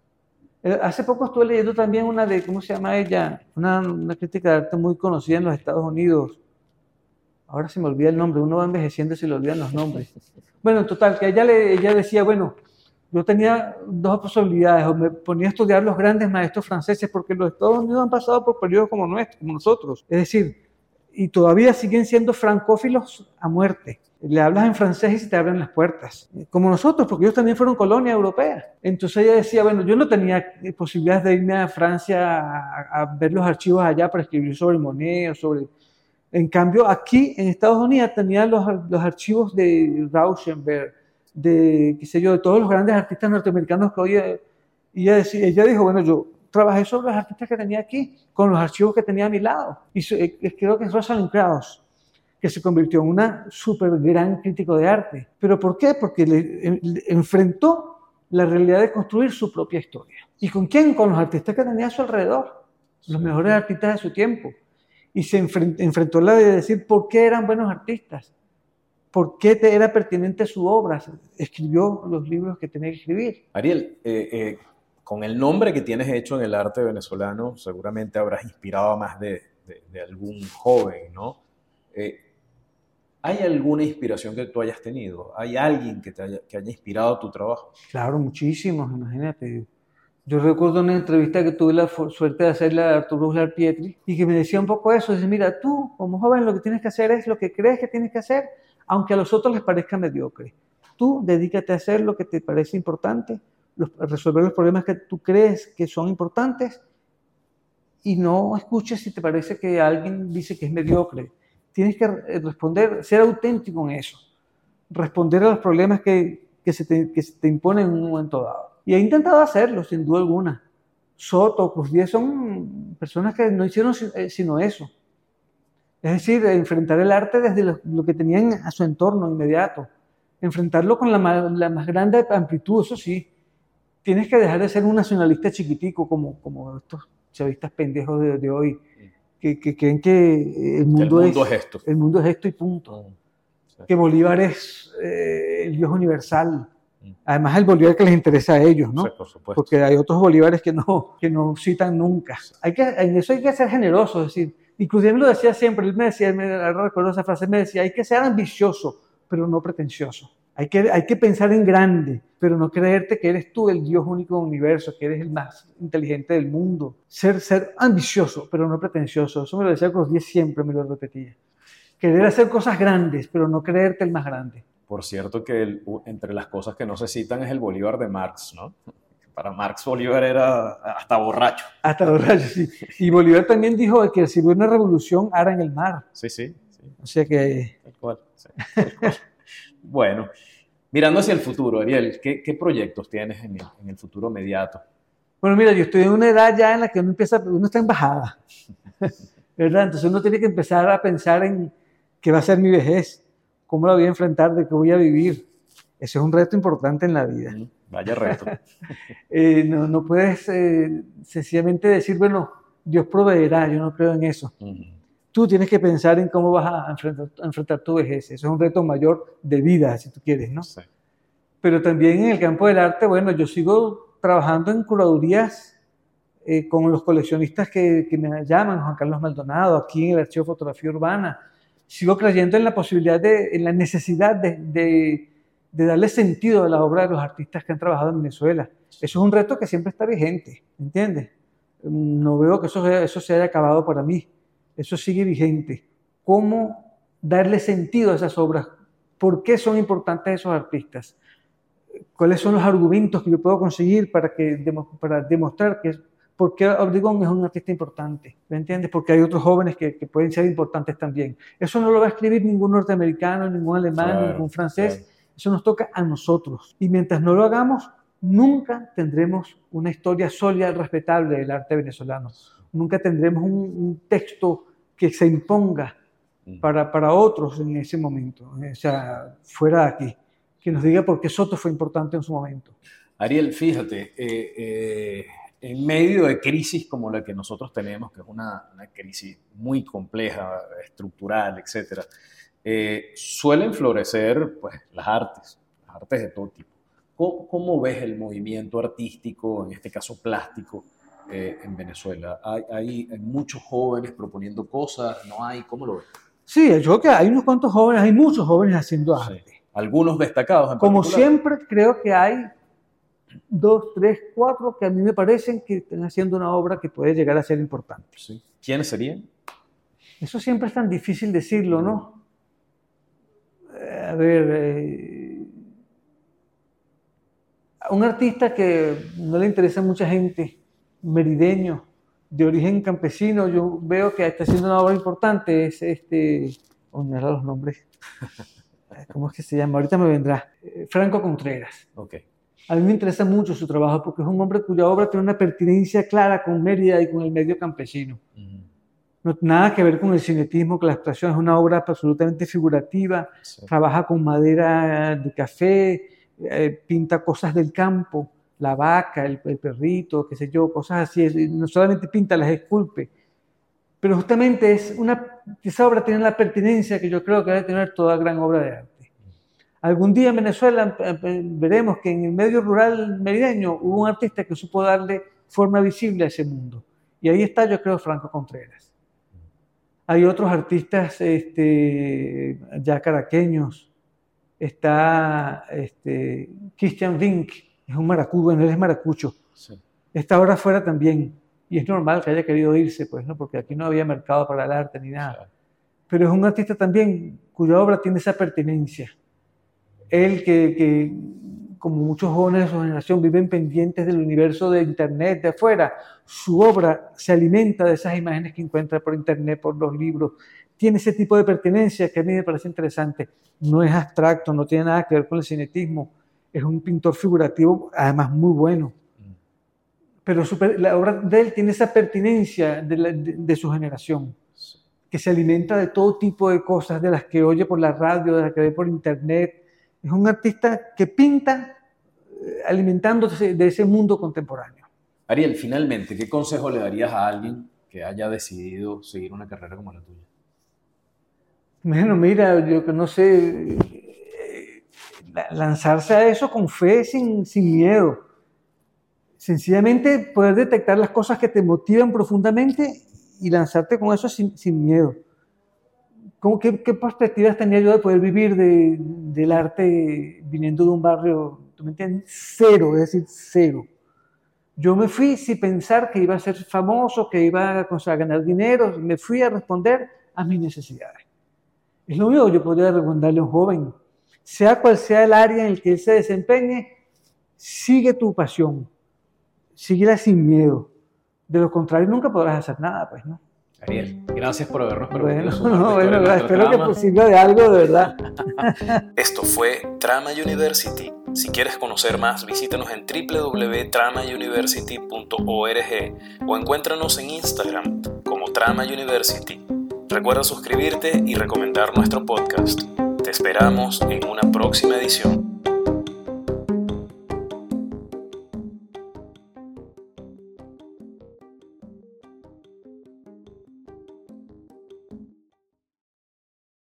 Hace poco estuve leyendo también una de, ¿cómo se llama ella? Una crítica de arte muy conocida en los Estados Unidos. Ahora se me olvida el nombre, uno va envejeciendo y se le olvidan los nombres. Bueno, en total, que ella decía, bueno, yo tenía dos posibilidades, o me ponía a estudiar los grandes maestros franceses, porque los Estados Unidos han pasado por periodos como nosotros, es decir, y todavía siguen siendo francófilos a muerte. Le hablas en francés y se te abren las puertas, como nosotros, porque ellos también fueron colonia europea. Entonces ella decía, bueno, yo no tenía posibilidades de irme a Francia a ver los archivos allá para escribir sobre Monet o sobre... En cambio, aquí en Estados Unidos tenía los archivos de Rauschenberg, de, qué sé yo, de todos los grandes artistas norteamericanos que hoy... Y ella dijo, bueno, yo trabajé sobre los artistas que tenía aquí, con los archivos que tenía a mi lado. Y creo que es Rosalind Krauss, que se convirtió en una súper gran crítico de arte. ¿Pero por qué? Porque le enfrentó la realidad de construir su propia historia. ¿Y con quién? Con los artistas que tenía a su alrededor, los mejores artistas de su tiempo. Y se enfrentó a la de decir por qué eran buenos artistas, por qué era pertinente su obra. Escribió los libros que tenía que escribir. Ariel, con el nombre que tienes hecho en el arte venezolano, seguramente habrás inspirado a más de algún joven, ¿no? ¿Hay alguna inspiración que tú hayas tenido? ¿Hay alguien que haya inspirado tu trabajo? Claro, muchísimos, imagínate. Yo recuerdo una entrevista que tuve la suerte de hacerle a Arturo Uslar Pietri y que me decía un poco eso. Dice, mira, tú como joven lo que tienes que hacer es lo que crees que tienes que hacer, aunque a los otros les parezca mediocre. tú dedícate a hacer lo que te parece importante, resolver los problemas que tú crees que son importantes y no escuches si te parece que alguien dice que es mediocre. Tienes que responder, ser auténtico en eso, responder a los problemas que se te imponen en un momento dado. Y he intentado hacerlo, sin duda alguna. Soto, Cruz Diez son personas que no hicieron sino eso. Es decir, enfrentar el arte desde lo que tenían a su entorno inmediato. Enfrentarlo con la más grande amplitud, eso sí. Tienes que dejar de ser un nacionalista chiquitico como estos chavistas pendejos de hoy, que creen que el mundo es esto. El mundo es esto y punto. Sí. Que Bolívar es el Dios universal. Además, el Bolívar que les interesa a ellos, ¿no? Sí, por supuesto. Porque hay otros Bolívares que no citan nunca. En eso hay que ser generoso, es decir, inclusive me lo decía siempre, él me decía, ahora recuerdo esa frase, me decía, hay que ser ambicioso, pero no pretencioso. Hay que pensar en grande, pero no creerte que eres tú el Dios único del universo, que eres el más inteligente del mundo. Ser ambicioso, pero no pretencioso. Eso me lo decía Cruz Diez siempre, me lo repetía. Querer hacer cosas grandes, pero no creerte el más grande. Por cierto que entre las cosas que no se citan es el Bolívar de Marx, ¿no? Para Marx Bolívar era hasta borracho. Hasta borracho, sí. Y Bolívar también dijo que si hubiera una revolución, hará en el mar. Sí. O sea que... Tal cual. Bueno, mirando hacia el futuro, Ariel, ¿qué proyectos tienes en el futuro inmediato? Bueno, mira, yo estoy en una edad ya en la que uno está en bajada, ¿verdad? Entonces uno tiene que empezar a pensar en qué va a ser mi vejez, cómo la voy a enfrentar, de qué voy a vivir. Ese es un reto importante en la vida. Vaya reto. No puedes sencillamente decir, bueno, Dios proveerá, yo no creo en eso. Tú tienes que pensar en cómo vas a enfrentar tu vejez. Eso es un reto mayor de vida, si tú quieres, ¿no? Sí. Pero también en el campo del arte, bueno, yo sigo trabajando en curadurías con los coleccionistas que me llaman, Juan Carlos Maldonado, aquí en el Archivo de Fotografía Urbana. Sigo creyendo en la posibilidad, en la necesidad de darle sentido a la obra de los artistas que han trabajado en Venezuela. Eso es un reto que siempre está vigente, ¿entiendes? No veo que eso se haya acabado para mí. Eso sigue vigente. ¿Cómo darle sentido a esas obras? ¿Por qué son importantes esos artistas? ¿Cuáles son los argumentos que yo puedo conseguir para demostrar por qué Obregón es un artista importante? ¿Me entiendes? Porque hay otros jóvenes que pueden ser importantes también. Eso no lo va a escribir ningún norteamericano, ningún alemán, ningún francés. Claro. Eso nos toca a nosotros. Y mientras no lo hagamos, nunca tendremos una historia sólida y respetable del arte venezolano. Nunca tendremos un texto que se imponga para otros en ese momento, o sea, fuera de aquí, que nos diga por qué Soto fue importante en su momento. Ariel, fíjate, en medio de crisis como la que nosotros tenemos, que es una crisis muy compleja, estructural, etc., suelen florecer pues, las artes de todo tipo. ¿Cómo ves el movimiento artístico, en este caso plástico, en Venezuela? ¿Hay muchos jóvenes proponiendo cosas? ¿No hay? ¿Cómo lo ves? Sí, yo creo que hay unos cuantos jóvenes, hay muchos jóvenes haciendo arte. Sí. Algunos destacados en Como particular. siempre, creo que hay 2, 3, 4 que a mí me parecen que están haciendo una obra que puede llegar a ser importante. Sí. ¿Quiénes serían? Eso siempre es tan difícil decirlo, ¿no? A ver, un artista que no le interesa a mucha gente, merideño, de origen campesino, yo veo que está haciendo una obra importante, es me da los nombres, ¿cómo es que se llama? Ahorita me vendrá, Franco Contreras. Okay. A mí me interesa mucho su trabajo porque es un hombre cuya obra tiene una pertinencia clara con Mérida y con el medio campesino. No tiene nada que ver con el cinetismo, con la abstracción, es una obra absolutamente figurativa, sí. Trabaja con madera de café, pinta cosas del campo, la vaca, el perrito, qué sé yo, cosas así, no solamente pinta, las esculpe, pero justamente esa obra tiene la pertinencia que yo creo que debe tener toda gran obra de arte. Algún día en Venezuela veremos que en el medio rural merideño hubo un artista que supo darle forma visible a ese mundo, y ahí está, yo creo, Franco Contreras. Hay otros artistas ya caraqueños, está Christian Wink, es un maracucho, él es maracucho. Sí. Está ahora afuera también, y es normal que haya querido irse, pues, ¿no? Porque aquí no había mercado para el arte ni nada. Sí. Pero es un artista también cuya obra tiene esa pertinencia. Él que como muchos jóvenes de su generación viven pendientes del universo de Internet, de afuera, su obra se alimenta de esas imágenes que encuentra por Internet, por los libros. Tiene ese tipo de pertenencia que a mí me parece interesante. No es abstracto, no tiene nada que ver con el cinetismo. Es un pintor figurativo, además muy bueno. Pero la obra de él tiene esa pertinencia de su generación, que se alimenta de todo tipo de cosas, de las que oye por la radio, de las que ve por Internet. Es un artista que pinta alimentándose de ese mundo contemporáneo. Ariel, finalmente, ¿qué consejo le darías a alguien que haya decidido seguir una carrera como la tuya? Bueno, mira, yo que no sé, lanzarse a eso con fe, sin miedo. Sencillamente poder detectar las cosas que te motivan profundamente y lanzarte con eso sin miedo. ¿Qué perspectivas tenía yo de poder vivir del arte viniendo de un barrio, tú me entiendes? Cero, es decir, cero. Yo me fui sin pensar que iba a ser famoso, que iba a ganar dinero, me fui a responder a mis necesidades. Es lo único que yo podría recomendarle a un joven. Sea cual sea el área en el que él se desempeñe, sigue tu pasión, síguela sin miedo. De lo contrario, nunca podrás hacer nada, pues, ¿no? Ariel, gracias por habernos permitido. Bueno, espero que sirva de algo, de verdad. Esto fue Trama University. Si quieres conocer más, visítanos en www.tramauniversity.org o encuéntranos en Instagram como Trama University. Recuerda suscribirte y recomendar nuestro podcast. Te esperamos en una próxima edición.